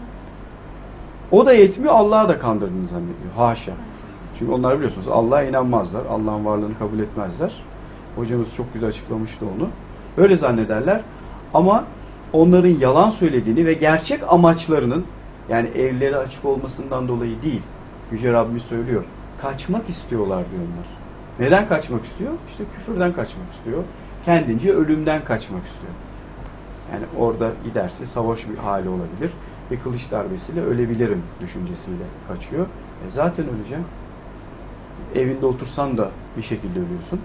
O da yetmiyor, Allah'a da kandırdığını zannediyor. Haşa. Çünkü onlar biliyorsunuz Allah'a inanmazlar. Allah'ın varlığını kabul etmezler. Hocamız çok güzel açıklamıştı onu. Öyle zannederler. Ama onların yalan söylediğini ve gerçek amaçlarının, yani evleri açık olmasından dolayı değil, Yüce Rabbimiz söylüyor. Kaçmak istiyorlar diyor onlar. Neden kaçmak istiyor? İşte küfürden kaçmak istiyor. Kendince ölümden kaçmak istiyor. Yani orada giderse savaş bir hali olabilir. Bir kılıç darbesiyle ölebilirim düşüncesiyle kaçıyor. E zaten öleceğim. Evinde otursan da bir şekilde ölüyorsun.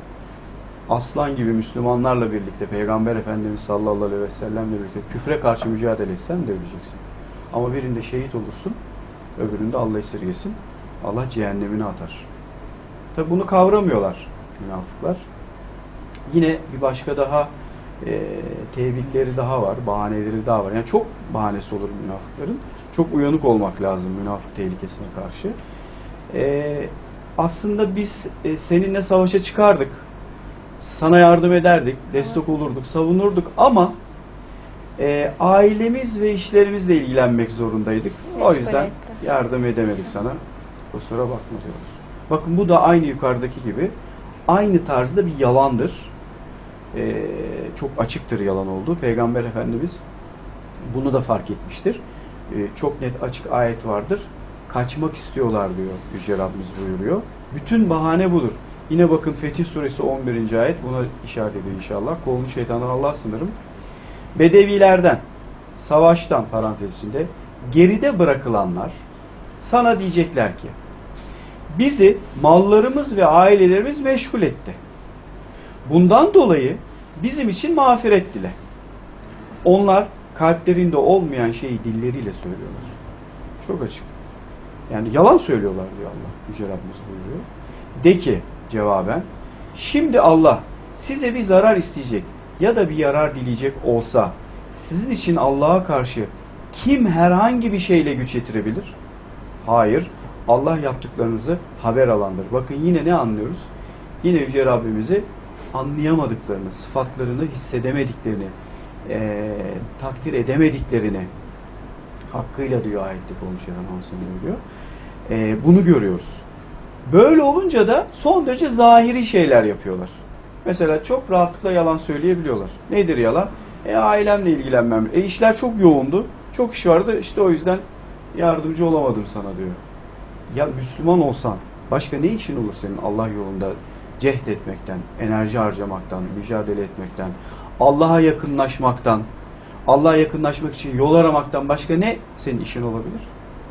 Aslan gibi Müslümanlarla birlikte Peygamber Efendimiz sallallahu aleyhi ve sellemle birlikte küfre karşı mücadele etsen de öleceksin. Ama birinde şehit olursun, öbüründe Allah esirgesin, Allah cehennemine atar. Tabi bunu kavramıyorlar münafıklar. Yine bir başka daha e, tevilleri daha var, bahaneleri daha var. Yani çok bahanesi olur münafıkların. Çok uyanık olmak lazım münafık tehlikesine karşı. E, aslında biz e, seninle savaşa çıkardık. Sana yardım ederdik, destek olurduk, savunurduk ama e, ailemiz ve işlerimizle ilgilenmek zorundaydık. O yüzden yardım edemedik sana. Kusura bakma diyorlar. Bakın bu da aynı yukarıdaki gibi aynı tarzda bir yalandır. Ee, çok açıktır yalan olduğu. Peygamber Efendimiz bunu da fark etmiştir. Ee, çok net açık ayet vardır. Kaçmak istiyorlar diyor Yüce Rabbimiz buyuruyor. Bütün bahane budur. Yine bakın Fetih Suresi on birinci ayet buna işaret ediyor inşallah. Kolunu şeytandan Allah'a sınırım. Bedevilerden, savaştan parantez içinde geride bırakılanlar sana diyecekler ki bizi mallarımız ve ailelerimiz meşgul etti. Bundan dolayı bizim için mağfiret dile. Onlar kalplerinde olmayan şeyi dilleriyle söylüyorlar. Çok açık. Yani yalan söylüyorlar diyor Allah. Yüce Rabbimiz buyuruyor. De ki cevaben, şimdi Allah size bir zarar isteyecek ya da bir yarar dileyecek olsa sizin için Allah'a karşı kim herhangi bir şeyle güç yetirebilir? Hayır. Allah yaptıklarınızı haber alandır. Bakın yine ne anlıyoruz? Yine Yüce Rabbimizi anlayamadıklarını, sıfatlarını hissedemediklerini, e, takdir edemediklerini hakkıyla diyor ayette konuşulan diyor. E, bunu görüyoruz. Böyle olunca da son derece zahiri şeyler yapıyorlar. Mesela çok rahatlıkla yalan söyleyebiliyorlar. Nedir yalan? E ailemle ilgilenmem. E işler çok yoğundu. Çok iş vardı. İşte o yüzden yardımcı olamadım sana diyor. Ya Müslüman olsan başka ne işin olur senin Allah yolunda cehd etmekten, enerji harcamaktan, mücadele etmekten, Allah'a yakınlaşmaktan, Allah'a yakınlaşmak için yol aramaktan başka ne senin işin olabilir?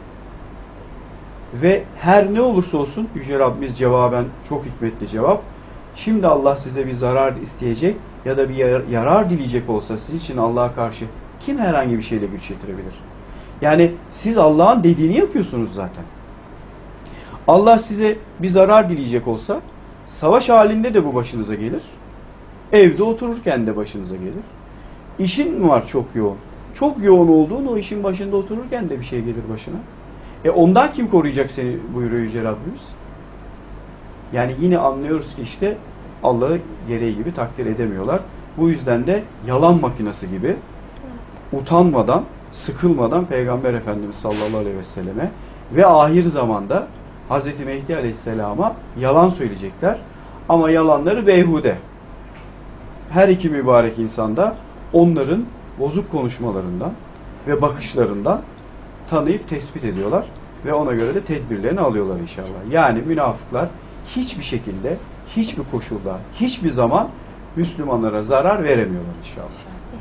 Ve her ne olursa olsun Yüce Rabbimiz cevaben çok hikmetli cevap. Şimdi Allah size bir zarar isteyecek ya da bir yarar dileyecek olsa sizin için Allah'a karşı kim herhangi bir şeyle güç yetirebilir? Yani siz Allah'ın dediğini yapıyorsunuz zaten. Allah size bir zarar dileyecek olsa savaş halinde de bu başınıza gelir. Evde otururken de başınıza gelir. İşin mi var çok yoğun? Çok yoğun olduğun o işin başında otururken de bir şey gelir başına. E ondan kim koruyacak seni buyuruyor Yüce Rabbimiz? Yani yine anlıyoruz ki işte Allah'ı gereği gibi takdir edemiyorlar. Bu yüzden de yalan makinesi gibi utanmadan, sıkılmadan Peygamber Efendimiz sallallahu aleyhi ve selleme ve ahir zamanda Hazreti Mehdi Aleyhisselam'a yalan söyleyecekler. Ama yalanları beyhude. Her iki mübarek insanda onların bozuk konuşmalarından ve bakışlarından tanıyıp tespit ediyorlar. Ve ona göre de tedbirlerini alıyorlar inşallah. Yani münafıklar hiçbir şekilde, hiçbir koşulda, hiçbir zaman Müslümanlara zarar veremiyorlar inşallah.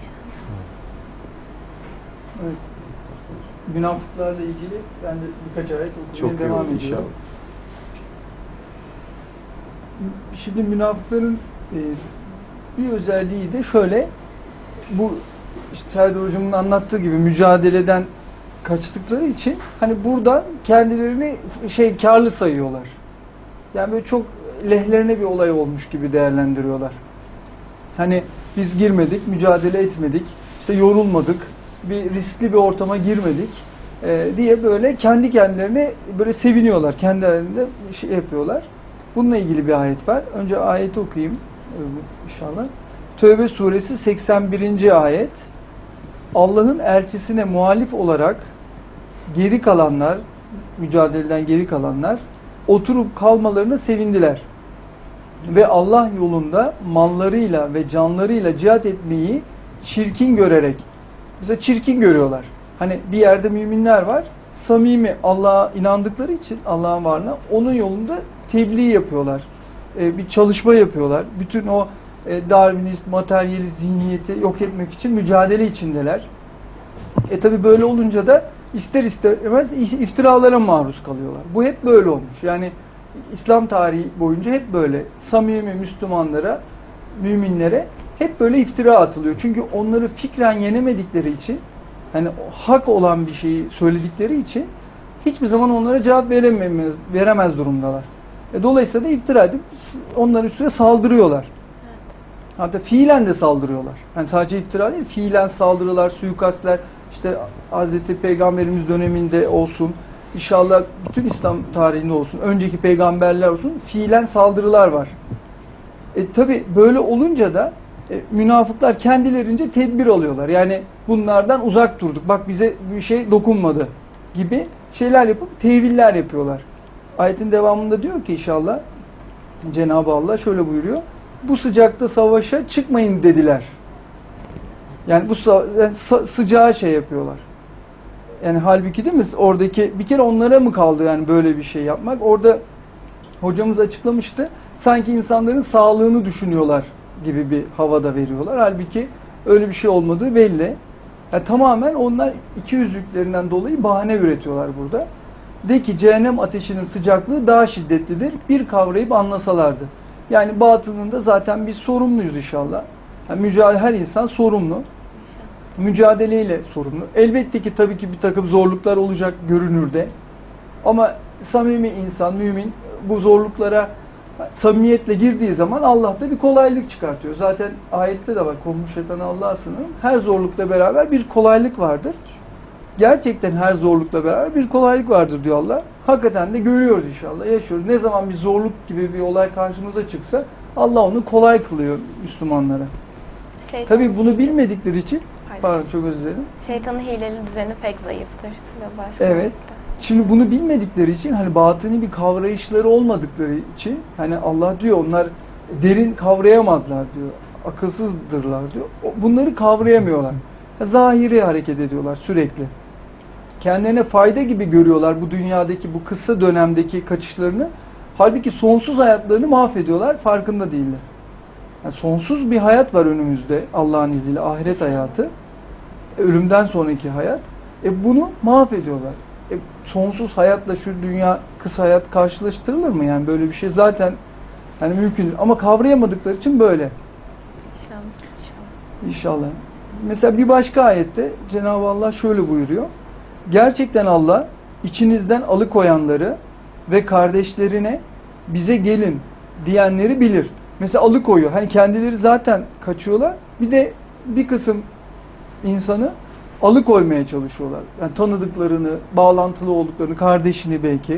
Evet. Münafıklarla ilgili ben de birkaç ayet okumaya Çok devam iyi ediyorum. inşallah. Şimdi münafıkların e, bir özelliği de şöyle, bu işte Serdar Hocam'ın anlattığı gibi mücadeleden kaçtıkları için hani burada kendilerini şey karlı sayıyorlar. Yani böyle çok lehlerine bir olay olmuş gibi değerlendiriyorlar. Hani biz girmedik, mücadele etmedik, işte yorulmadık, bir riskli bir ortama girmedik. e, diye böyle kendi kendilerine böyle seviniyorlar. Kendi aralarında bir şey yapıyorlar. Bununla ilgili bir ayet var. Önce ayeti okuyayım e, inşallah. Tövbe suresi seksen birinci ayet. Allah'ın elçisine muhalif olarak geri kalanlar, mücadeleden geri kalanlar oturup kalmalarına sevindiler. Ve Allah yolunda mallarıyla ve canlarıyla cihat etmeyi çirkin görerek, mesela çirkin görüyorlar. Hani bir yerde müminler var, samimi Allah'a inandıkları için, Allah'ın varlığına, onun yolunda tebliğ yapıyorlar. Ee, bir çalışma yapıyorlar. Bütün o e, Darwinist, materyalist zihniyeti yok etmek için mücadele içindeler. E tabi böyle olunca da ister istemez iftiralara maruz kalıyorlar. Bu hep böyle olmuş. Yani İslam tarihi boyunca hep böyle samimi Müslümanlara, müminlere hep böyle iftira atılıyor. Çünkü onları fikren yenemedikleri için, hani hak olan bir şeyi söyledikleri için hiçbir zaman onlara cevap veremez, veremez durumdalar. E dolayısıyla da iftira edip onların üstüne saldırıyorlar. Hatta fiilen de saldırıyorlar. Yani sadece iftira değil, fiilen saldırılar, suikastler, işte Hazreti Peygamberimiz döneminde olsun, İnşallah bütün İslam tarihinde olsun, önceki peygamberler olsun, fiilen saldırılar var. E, tabi böyle olunca da e, münafıklar kendilerince tedbir alıyorlar. Yani bunlardan uzak durduk, bak bize bir şey dokunmadı gibi şeyler yapıp teviller yapıyorlar. Ayetin devamında diyor ki inşallah Cenab-ı Allah şöyle buyuruyor. Bu sıcakta savaşa çıkmayın dediler. Yani bu yani sıcağı şey yapıyorlar. Yani halbuki değil mi? Oradaki bir kere onlara mı kaldı yani böyle bir şey yapmak? Orada hocamız açıklamıştı. Sanki insanların sağlığını düşünüyorlar gibi bir havada veriyorlar. Halbuki öyle bir şey olmadığı belli. Yani tamamen onlar ikiyüzlüklerinden dolayı bahane üretiyorlar burada. De ki cehennem ateşinin sıcaklığı daha şiddetlidir. Bir kavrayıp anlasalardı. Yani batınında zaten biz sorumluyuz inşallah. Yani mücadele, her insan sorumlu. Mücadeleyle sorumlu. Elbette ki tabii ki bir takım zorluklar olacak görünürde. Ama samimi insan, mümin bu zorluklara samimiyetle girdiği zaman Allah da bir kolaylık çıkartıyor. Zaten ayette de var. Kovmuş şeytanı Allah'a sığınırım. Her zorlukla beraber bir kolaylık vardır. Gerçekten her zorlukla beraber bir kolaylık vardır diyor Allah. Hakikaten de görüyoruz inşallah. Yaşıyoruz. Ne zaman bir zorluk gibi bir olay karşımıza çıksa Allah onu kolay kılıyor Müslümanlara. Şeytan Tabii bunu bilmedikleri için pardon çok özür dilerim. Şeytanın hileli düzeni pek zayıftır. Başka Evet. Şimdi bunu bilmedikleri için hani batini bir kavrayışları olmadıkları için hani Allah diyor onlar derin kavrayamazlar diyor. Akılsızdırlar diyor. Bunları kavrayamıyorlar. Zahiri hareket ediyorlar sürekli. Kendilerine fayda gibi görüyorlar bu dünyadaki bu kısa dönemdeki kaçışlarını. Halbuki sonsuz hayatlarını mahvediyorlar, farkında değiller. Yani sonsuz bir hayat var önümüzde Allah'ın izniyle, ahiret hayatı. Ölümden sonraki hayat. E bunu mahvediyorlar. E sonsuz hayatla şu dünya kısa hayat karşılaştırılır mı? Yani böyle bir şey zaten yani mümkün değil. Ama kavrayamadıkları için böyle. İnşallah. İnşallah. İnşallah. Mesela bir başka ayette Cenab-ı Allah şöyle buyuruyor. Gerçekten Allah içinizden alıkoyanları ve kardeşlerine bize gelin diyenleri bilir. Mesela alıkoyuyor. Hani kendileri zaten kaçıyorlar. Bir de bir kısım insanı alıkoymaya çalışıyorlar. Yani tanıdıklarını, bağlantılı olduklarını, kardeşini belki,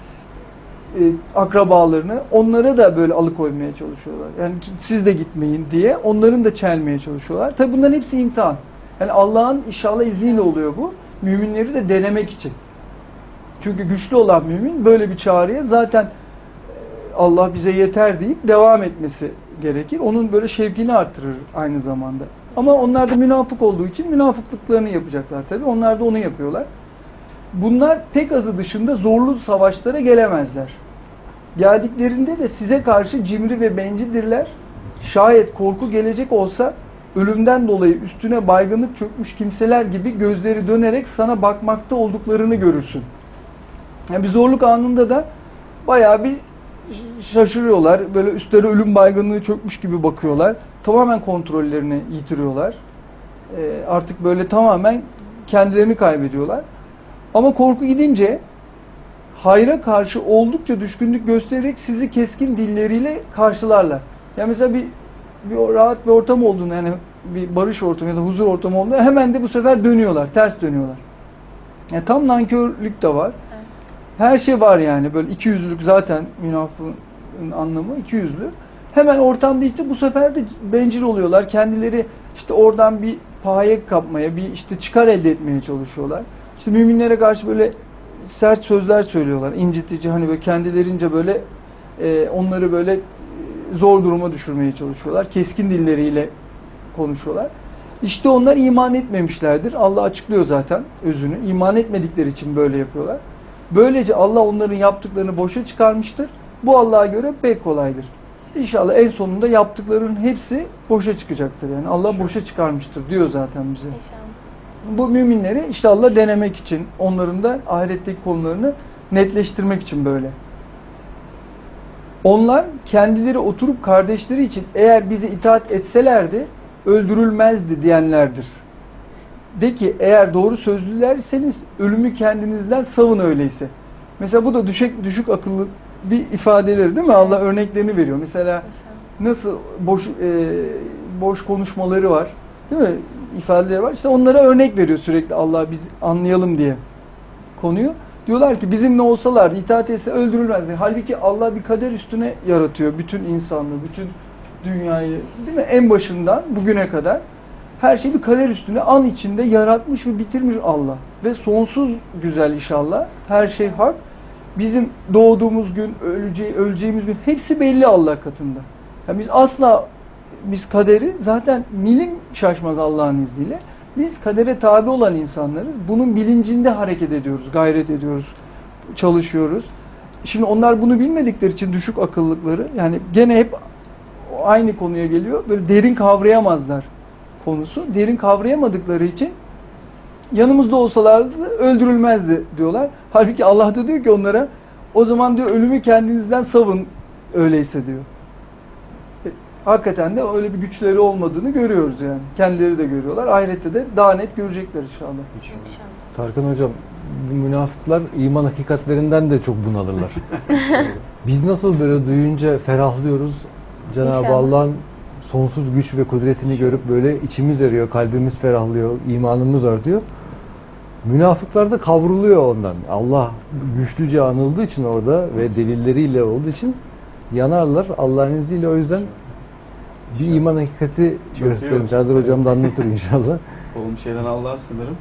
e, akrabalarını onlara da böyle alıkoymaya çalışıyorlar. Yani siz de gitmeyin diye onların da çelmeye çalışıyorlar. Tabi bunların hepsi imtihan. Yani Allah'ın inşallah izniyle oluyor bu. Müminleri de denemek için. Çünkü güçlü olan mümin böyle bir çağrıya zaten Allah bize yeter deyip devam etmesi gerekir. Onun böyle şevkini artırır aynı zamanda. Ama onlar da münafık olduğu için münafıklıklarını yapacaklar tabii. Onlar da onu yapıyorlar. Bunlar pek azı dışında zorlu savaşlara gelemezler. Geldiklerinde de size karşı cimri ve bencildirler. Şayet korku gelecek olsa ölümden dolayı üstüne baygınlık çökmüş kimseler gibi gözleri dönerek sana bakmakta olduklarını görürsün. Yani bir zorluk anında da bayağı bir şaşırıyorlar. Böyle üstleri ölüm baygınlığı çökmüş gibi bakıyorlar. Tamamen kontrollerini yitiriyorlar. Ee, artık böyle tamamen kendilerini kaybediyorlar. Ama korku gidince hayra karşı oldukça düşkünlük göstererek sizi keskin dilleriyle karşılarlar. Yani mesela bir, bir rahat bir ortam olduğunda yani bir barış ortamı ya da huzur ortamı olduğunda hemen de bu sefer dönüyorlar, ters dönüyorlar. Yani tam nankörlük de var. Evet. Her şey var yani. Böyle ikiyüzlülük zaten münafığın anlamı ikiyüzlü. Hemen ortamda işte bu sefer de bencil oluyorlar. Kendileri işte oradan bir paye kapmaya, bir işte çıkar elde etmeye çalışıyorlar. İşte müminlere karşı böyle sert sözler söylüyorlar. İncitici, hani böyle kendilerince böyle e, onları böyle zor duruma düşürmeye çalışıyorlar. Keskin dilleriyle konuşuyorlar. İşte onlar iman etmemişlerdir. Allah açıklıyor zaten özünü. İman etmedikleri için böyle yapıyorlar. Böylece Allah onların yaptıklarını boşa çıkarmıştır. Bu Allah'a göre pek kolaydır. İnşallah en sonunda yaptıklarının hepsi boşa çıkacaktır. Yani Allah boşa çıkarmıştır diyor zaten bize. İnşallah. Bu müminleri işte Allah denemek için, onların da ahiretteki konularını netleştirmek için böyle. Onlar kendileri oturup kardeşleri için eğer bize itaat etselerdi öldürülmezdi diyenlerdir. De ki eğer doğru sözlülerseniz ölümü kendinizden savun öyleyse. Mesela bu da düşük, düşük akıllı bir ifadeleri değil mi? Allah örneklerini veriyor. Mesela nasıl boş e, boş konuşmaları var, değil mi? İfadeleri var. İşte onlara örnek veriyor sürekli Allah, biz anlayalım diye konuyu. Diyorlar ki bizimle olsalardı, itaat etse öldürülmezdi. Halbuki Allah bir kader üstüne yaratıyor bütün insanlığı, bütün dünyayı, değil mi? En başından bugüne kadar her şeyi bir kader üstüne an içinde yaratmış ve bitirmiş Allah. Ve sonsuz güzel inşallah. Her şey hak. Bizim doğduğumuz gün, öleceği, öleceğimiz gün hepsi belli Allah katında. Yani biz asla biz kaderi zaten milim şaşmaz Allah'ın izniyle. Biz kadere tabi olan insanlarız. Bunun bilincinde hareket ediyoruz, gayret ediyoruz, çalışıyoruz. Şimdi onlar bunu bilmedikleri için düşük akıllıkları, yani gene hep aynı konuya geliyor. Böyle derin kavrayamazlar konusu. Derin kavrayamadıkları için yanımızda olsalardı öldürülmezdi diyorlar. Halbuki Allah da diyor ki onlara, o zaman diyor ölümü kendinizden savun öyleyse diyor. E, hakikaten de öyle bir güçleri olmadığını görüyoruz yani. Kendileri de görüyorlar. Ahirette de daha net görecekler inşallah. İnşallah. Tarkan hocam, münafıklar iman hakikatlerinden de çok bunalırlar. Biz nasıl böyle duyunca ferahlıyoruz. Cenab-ı Allah'ın sonsuz güç ve kudretini görüp böyle içimiz eriyor, kalbimiz ferahlıyor, imanımız artıyor. Münafıklar da kavruluyor ondan. Allah güçlüce anıldığı için orada ve delilleriyle olduğu için yanarlar. Allah'ın izniyle o yüzden bir iman hakikati gösterelim. Serdar hocam da anlatır inşallah. Oğlum şeyden Allah'a sınırım.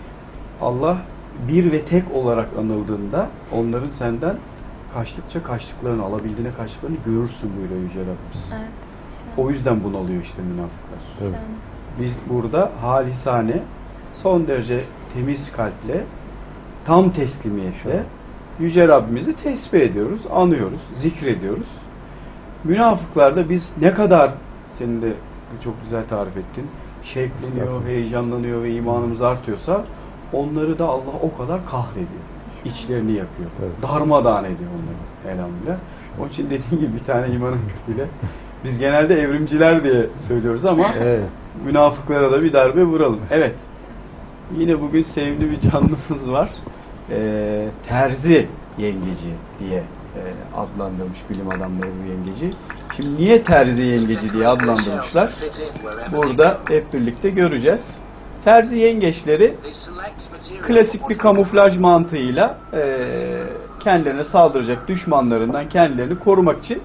Allah bir ve tek olarak anıldığında onların senden kaçtıkça kaçtıklarını, alabildiğine kaçtıklarını görürsün buyuruyor Yüce Rabbimiz. Evet. O yüzden bunalıyor işte münafıklar. Tabii. Biz burada halisane, son derece temiz kalple, tam teslimiyetle Yüce Rabbimizi tesbih ediyoruz, anıyoruz, zikrediyoruz. Münafıklarda biz ne kadar, senin de çok güzel tarif ettin, şevkleniyor, heyecanlanıyor ve imanımız artıyorsa onları da Allah o kadar kahrediyor. İçlerini yakıyor. Tabii. Darmadağın ediyor onları elhamdülillah. Onun için dediğim gibi bir tane iman hakikatiyle biz genelde evrimciler diye söylüyoruz ama evet, münafıklara da bir darbe vuralım. Evet. Yine bugün sevimli bir canlımız var. Ee, terzi yengeci diye e, adlandırmış bilim adamları bu yengeci. Şimdi niye terzi yengeci diye adlandırmışlar? Burada hep birlikte göreceğiz. Terzi yengeçleri klasik bir kamuflaj mantığıyla e, kendilerine saldıracak düşmanlarından kendilerini korumak için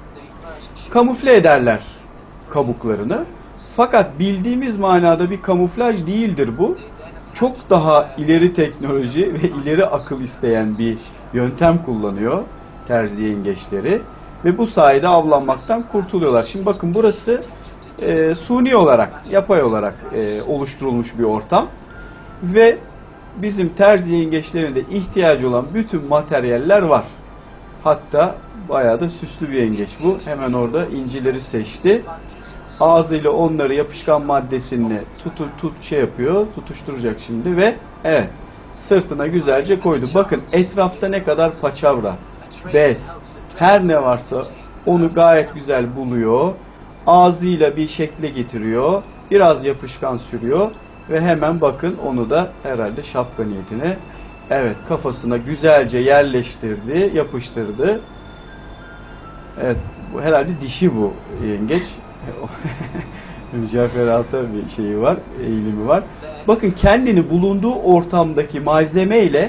kamufle ederler kabuklarını. Fakat bildiğimiz manada bir kamuflaj değildir bu. Çok daha ileri teknoloji ve ileri akıl isteyen bir yöntem kullanıyor terzi yengeçleri ve bu sayede avlanmaktan kurtuluyorlar. Şimdi bakın burası e, suni olarak, yapay olarak e, oluşturulmuş bir ortam ve bizim terzi yengeçlerinde ihtiyacı olan bütün materyaller var. Hatta bayağı da süslü bir yengeç bu. Hemen orada incileri seçti. Ağzıyla onları yapışkan maddesini tutu, tut şey yapıyor, tutuşturacak şimdi ve evet, sırtına güzelce koydu. Bakın etrafta ne kadar paçavra, bez, her ne varsa onu gayet güzel buluyor. Ağzıyla bir şekle getiriyor. Biraz yapışkan sürüyor ve hemen bakın onu da herhalde şapka niyetine, evet, kafasına güzelce yerleştirdi, yapıştırdı. Evet, bu herhalde dişi bu yengeç. mücevherata bir şeyi var, eğilimi var. Bakın kendini bulunduğu ortamdaki malzemeyle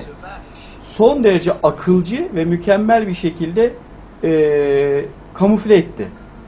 son derece akılcı ve mükemmel bir şekilde e, kamufle etti.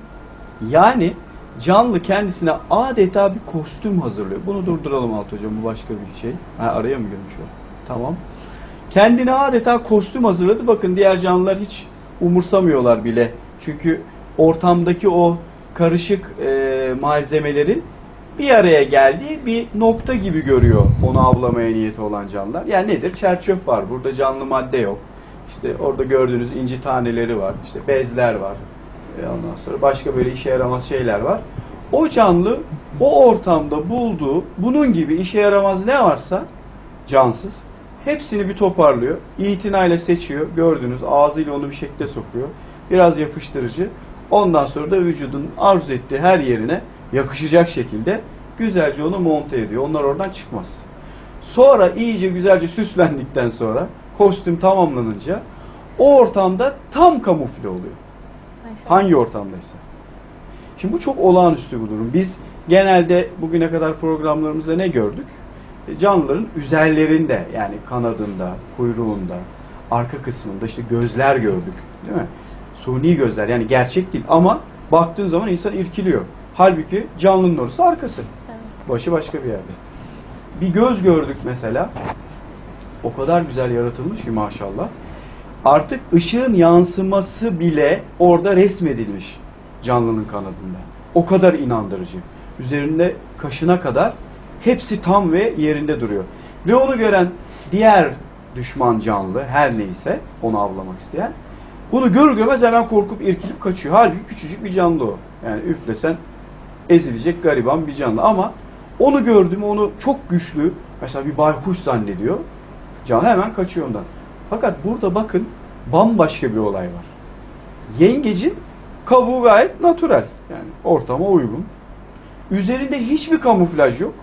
Yani canlı kendisine adeta bir kostüm hazırlıyor. Bunu durduralım Alt Hocam, bu başka bir şey. Ha, araya mı girmiş o? Tamam. Kendine adeta kostüm hazırladı. Bakın diğer canlılar hiç umursamıyorlar bile. Çünkü ortamdaki o karışık e, malzemelerin bir araya geldiği bir nokta gibi görüyor onu avlamaya niyeti olan canlılar. Yani nedir? Çerçöp var. Burada canlı madde yok. İşte orada gördüğünüz inci taneleri var. İşte bezler var. E ondan sonra başka böyle işe yaramaz şeyler var. O canlı o ortamda bulduğu bunun gibi işe yaramaz ne varsa cansız hepsini bir toparlıyor. İtinayla seçiyor. Gördüğünüz ağzıyla onu bir şekilde sokuyor. Biraz yapıştırıcı. Ondan sonra da vücudun arzu ettiği her yerine yakışacak şekilde güzelce onu monte ediyor. Onlar oradan çıkmaz. Sonra iyice güzelce süslendikten sonra kostüm tamamlanınca o ortamda tam kamufle oluyor. Hangi ortamdaysa. Şimdi bu çok olağanüstü bir durum. Biz genelde bugüne kadar programlarımızda ne gördük? Canlıların üzerlerinde, yani kanadında, kuyruğunda, arka kısmında işte gözler gördük. Değil mi? Suni gözler, yani gerçek değil ama baktığın zaman insan irkiliyor. Halbuki canlının orası arkası. Evet. Başı başka bir yerde. Bir göz gördük mesela. O kadar güzel yaratılmış ki maşallah. Artık ışığın yansıması bile orada resmedilmiş canlının kanadında. O kadar inandırıcı. Üzerinde kaşına kadar hepsi tam ve yerinde duruyor. Ve onu gören diğer düşman canlı her neyse onu avlamak isteyen bunu görür görmez hemen korkup irkilip kaçıyor. Halbuki küçücük bir canlı o. Yani üflesen ezilecek gariban bir canlı. Ama onu gördüm, onu çok güçlü, mesela bir baykuş zannediyor. Canlı hemen kaçıyor ondan. Fakat burada bakın bambaşka bir olay var. Yengecin kabuğu gayet natürel. Yani ortama uygun. Üzerinde hiçbir kamuflaj yok.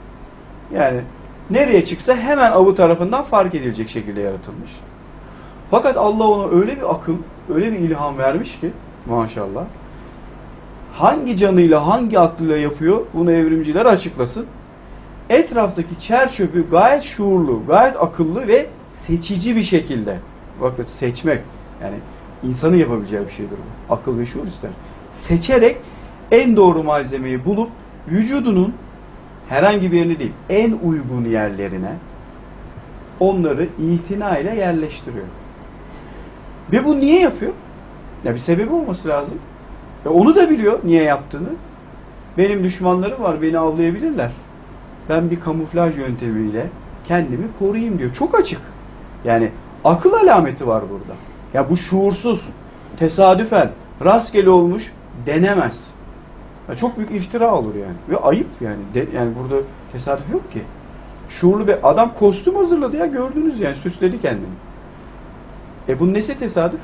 Yani nereye çıksa hemen avı tarafından fark edilecek şekilde yaratılmış. Fakat Allah ona öyle bir akıl, öyle bir ilham vermiş ki maşallah. Hangi canıyla, hangi aklıyla yapıyor bunu evrimciler açıklasın. Etraftaki çerçöpü gayet şuurlu, gayet akıllı ve seçici bir şekilde. Bakın seçmek, yani insanın yapabileceği bir şeydir bu. Akıl ve şuur ister. Seçerek en doğru malzemeyi bulup vücudunun herhangi bir yerini değil, en uygun yerlerine onları itinayla yerleştiriyor. Ve bu niye yapıyor? Ya bir sebebi olması lazım. Ve onu da biliyor niye yaptığını. Benim düşmanlarım var, beni avlayabilirler. Ben bir kamuflaj yöntemiyle kendimi koruyayım diyor. Çok açık. Yani akıl alameti var burada. Ya bu şuursuz, tesadüfen, rastgele olmuş denemez. Ya çok büyük iftira olur yani. Ve ayıp yani. De, yani burada tesadüf yok ki. Şuurlu bir adam kostüm hazırladı ya, gördünüz yani, süsledi kendini. E bunun nesi tesadüf?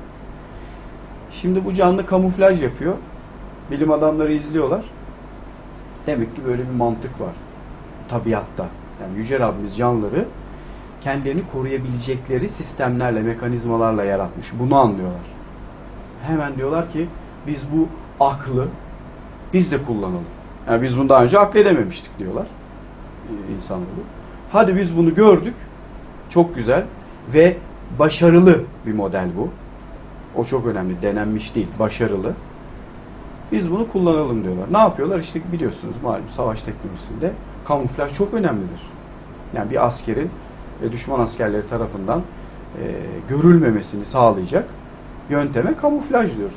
Şimdi bu canlı kamuflaj yapıyor. Bilim adamları izliyorlar. Demek ki böyle bir mantık var tabiatta. Yani Yüce Rabbimiz canlıları kendilerini koruyabilecekleri sistemlerle, mekanizmalarla yaratmış. Bunu anlıyorlar. Hemen diyorlar ki biz bu aklı biz de kullanalım. Yani biz bunu daha önce akledememiştik diyorlar insanları. Hadi biz bunu gördük. Çok güzel ve başarılı bir model bu. O çok önemli. Denenmiş değil. Başarılı. Biz bunu kullanalım diyorlar. Ne yapıyorlar? İşte biliyorsunuz malum savaş teknolojisinde kamuflaj çok önemlidir. Yani bir askerin ve düşman askerleri tarafından e, görülmemesini sağlayacak yönteme kamuflaj diyoruz.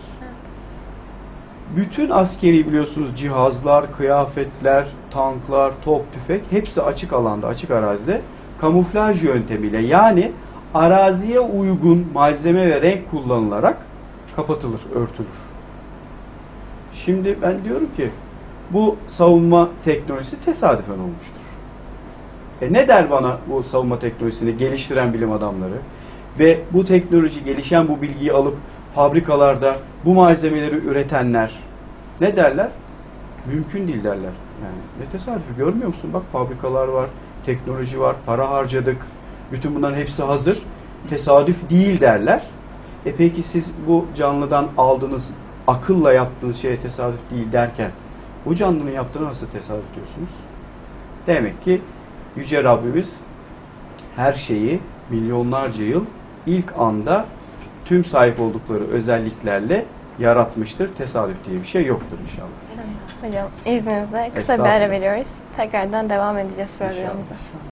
Bütün askeri biliyorsunuz cihazlar, kıyafetler, tanklar, top, tüfek hepsi açık alanda, açık arazide kamuflaj yöntemiyle, yani araziye uygun malzeme ve renk kullanılarak kapatılır, örtülür. Şimdi ben diyorum ki bu savunma teknolojisi tesadüfen olmuştur. E ne der bana bu savunma teknolojisini geliştiren bilim adamları ve bu teknoloji, gelişen bu bilgiyi alıp fabrikalarda bu malzemeleri üretenler ne derler? Mümkün değil derler. Yani ne tesadüfü, görmüyor musun? Bak fabrikalar var, teknoloji var, para harcadık. Bütün bunların hepsi hazır. Tesadüf değil derler. E peki siz bu canlıdan aldığınız, akılla yaptığınız şeye tesadüf değil derken Bu canlının yaptığını nasıl tesadüf diyorsunuz? Demek ki Yüce Rabbimiz her şeyi milyonlarca yıl ilk anda tüm sahip oldukları özelliklerle yaratmıştır. Tesadüf diye bir şey yoktur inşallah. Hocam izninizle kısa bir ara veriyoruz. Tekrardan devam edeceğiz programımıza. İnşallah.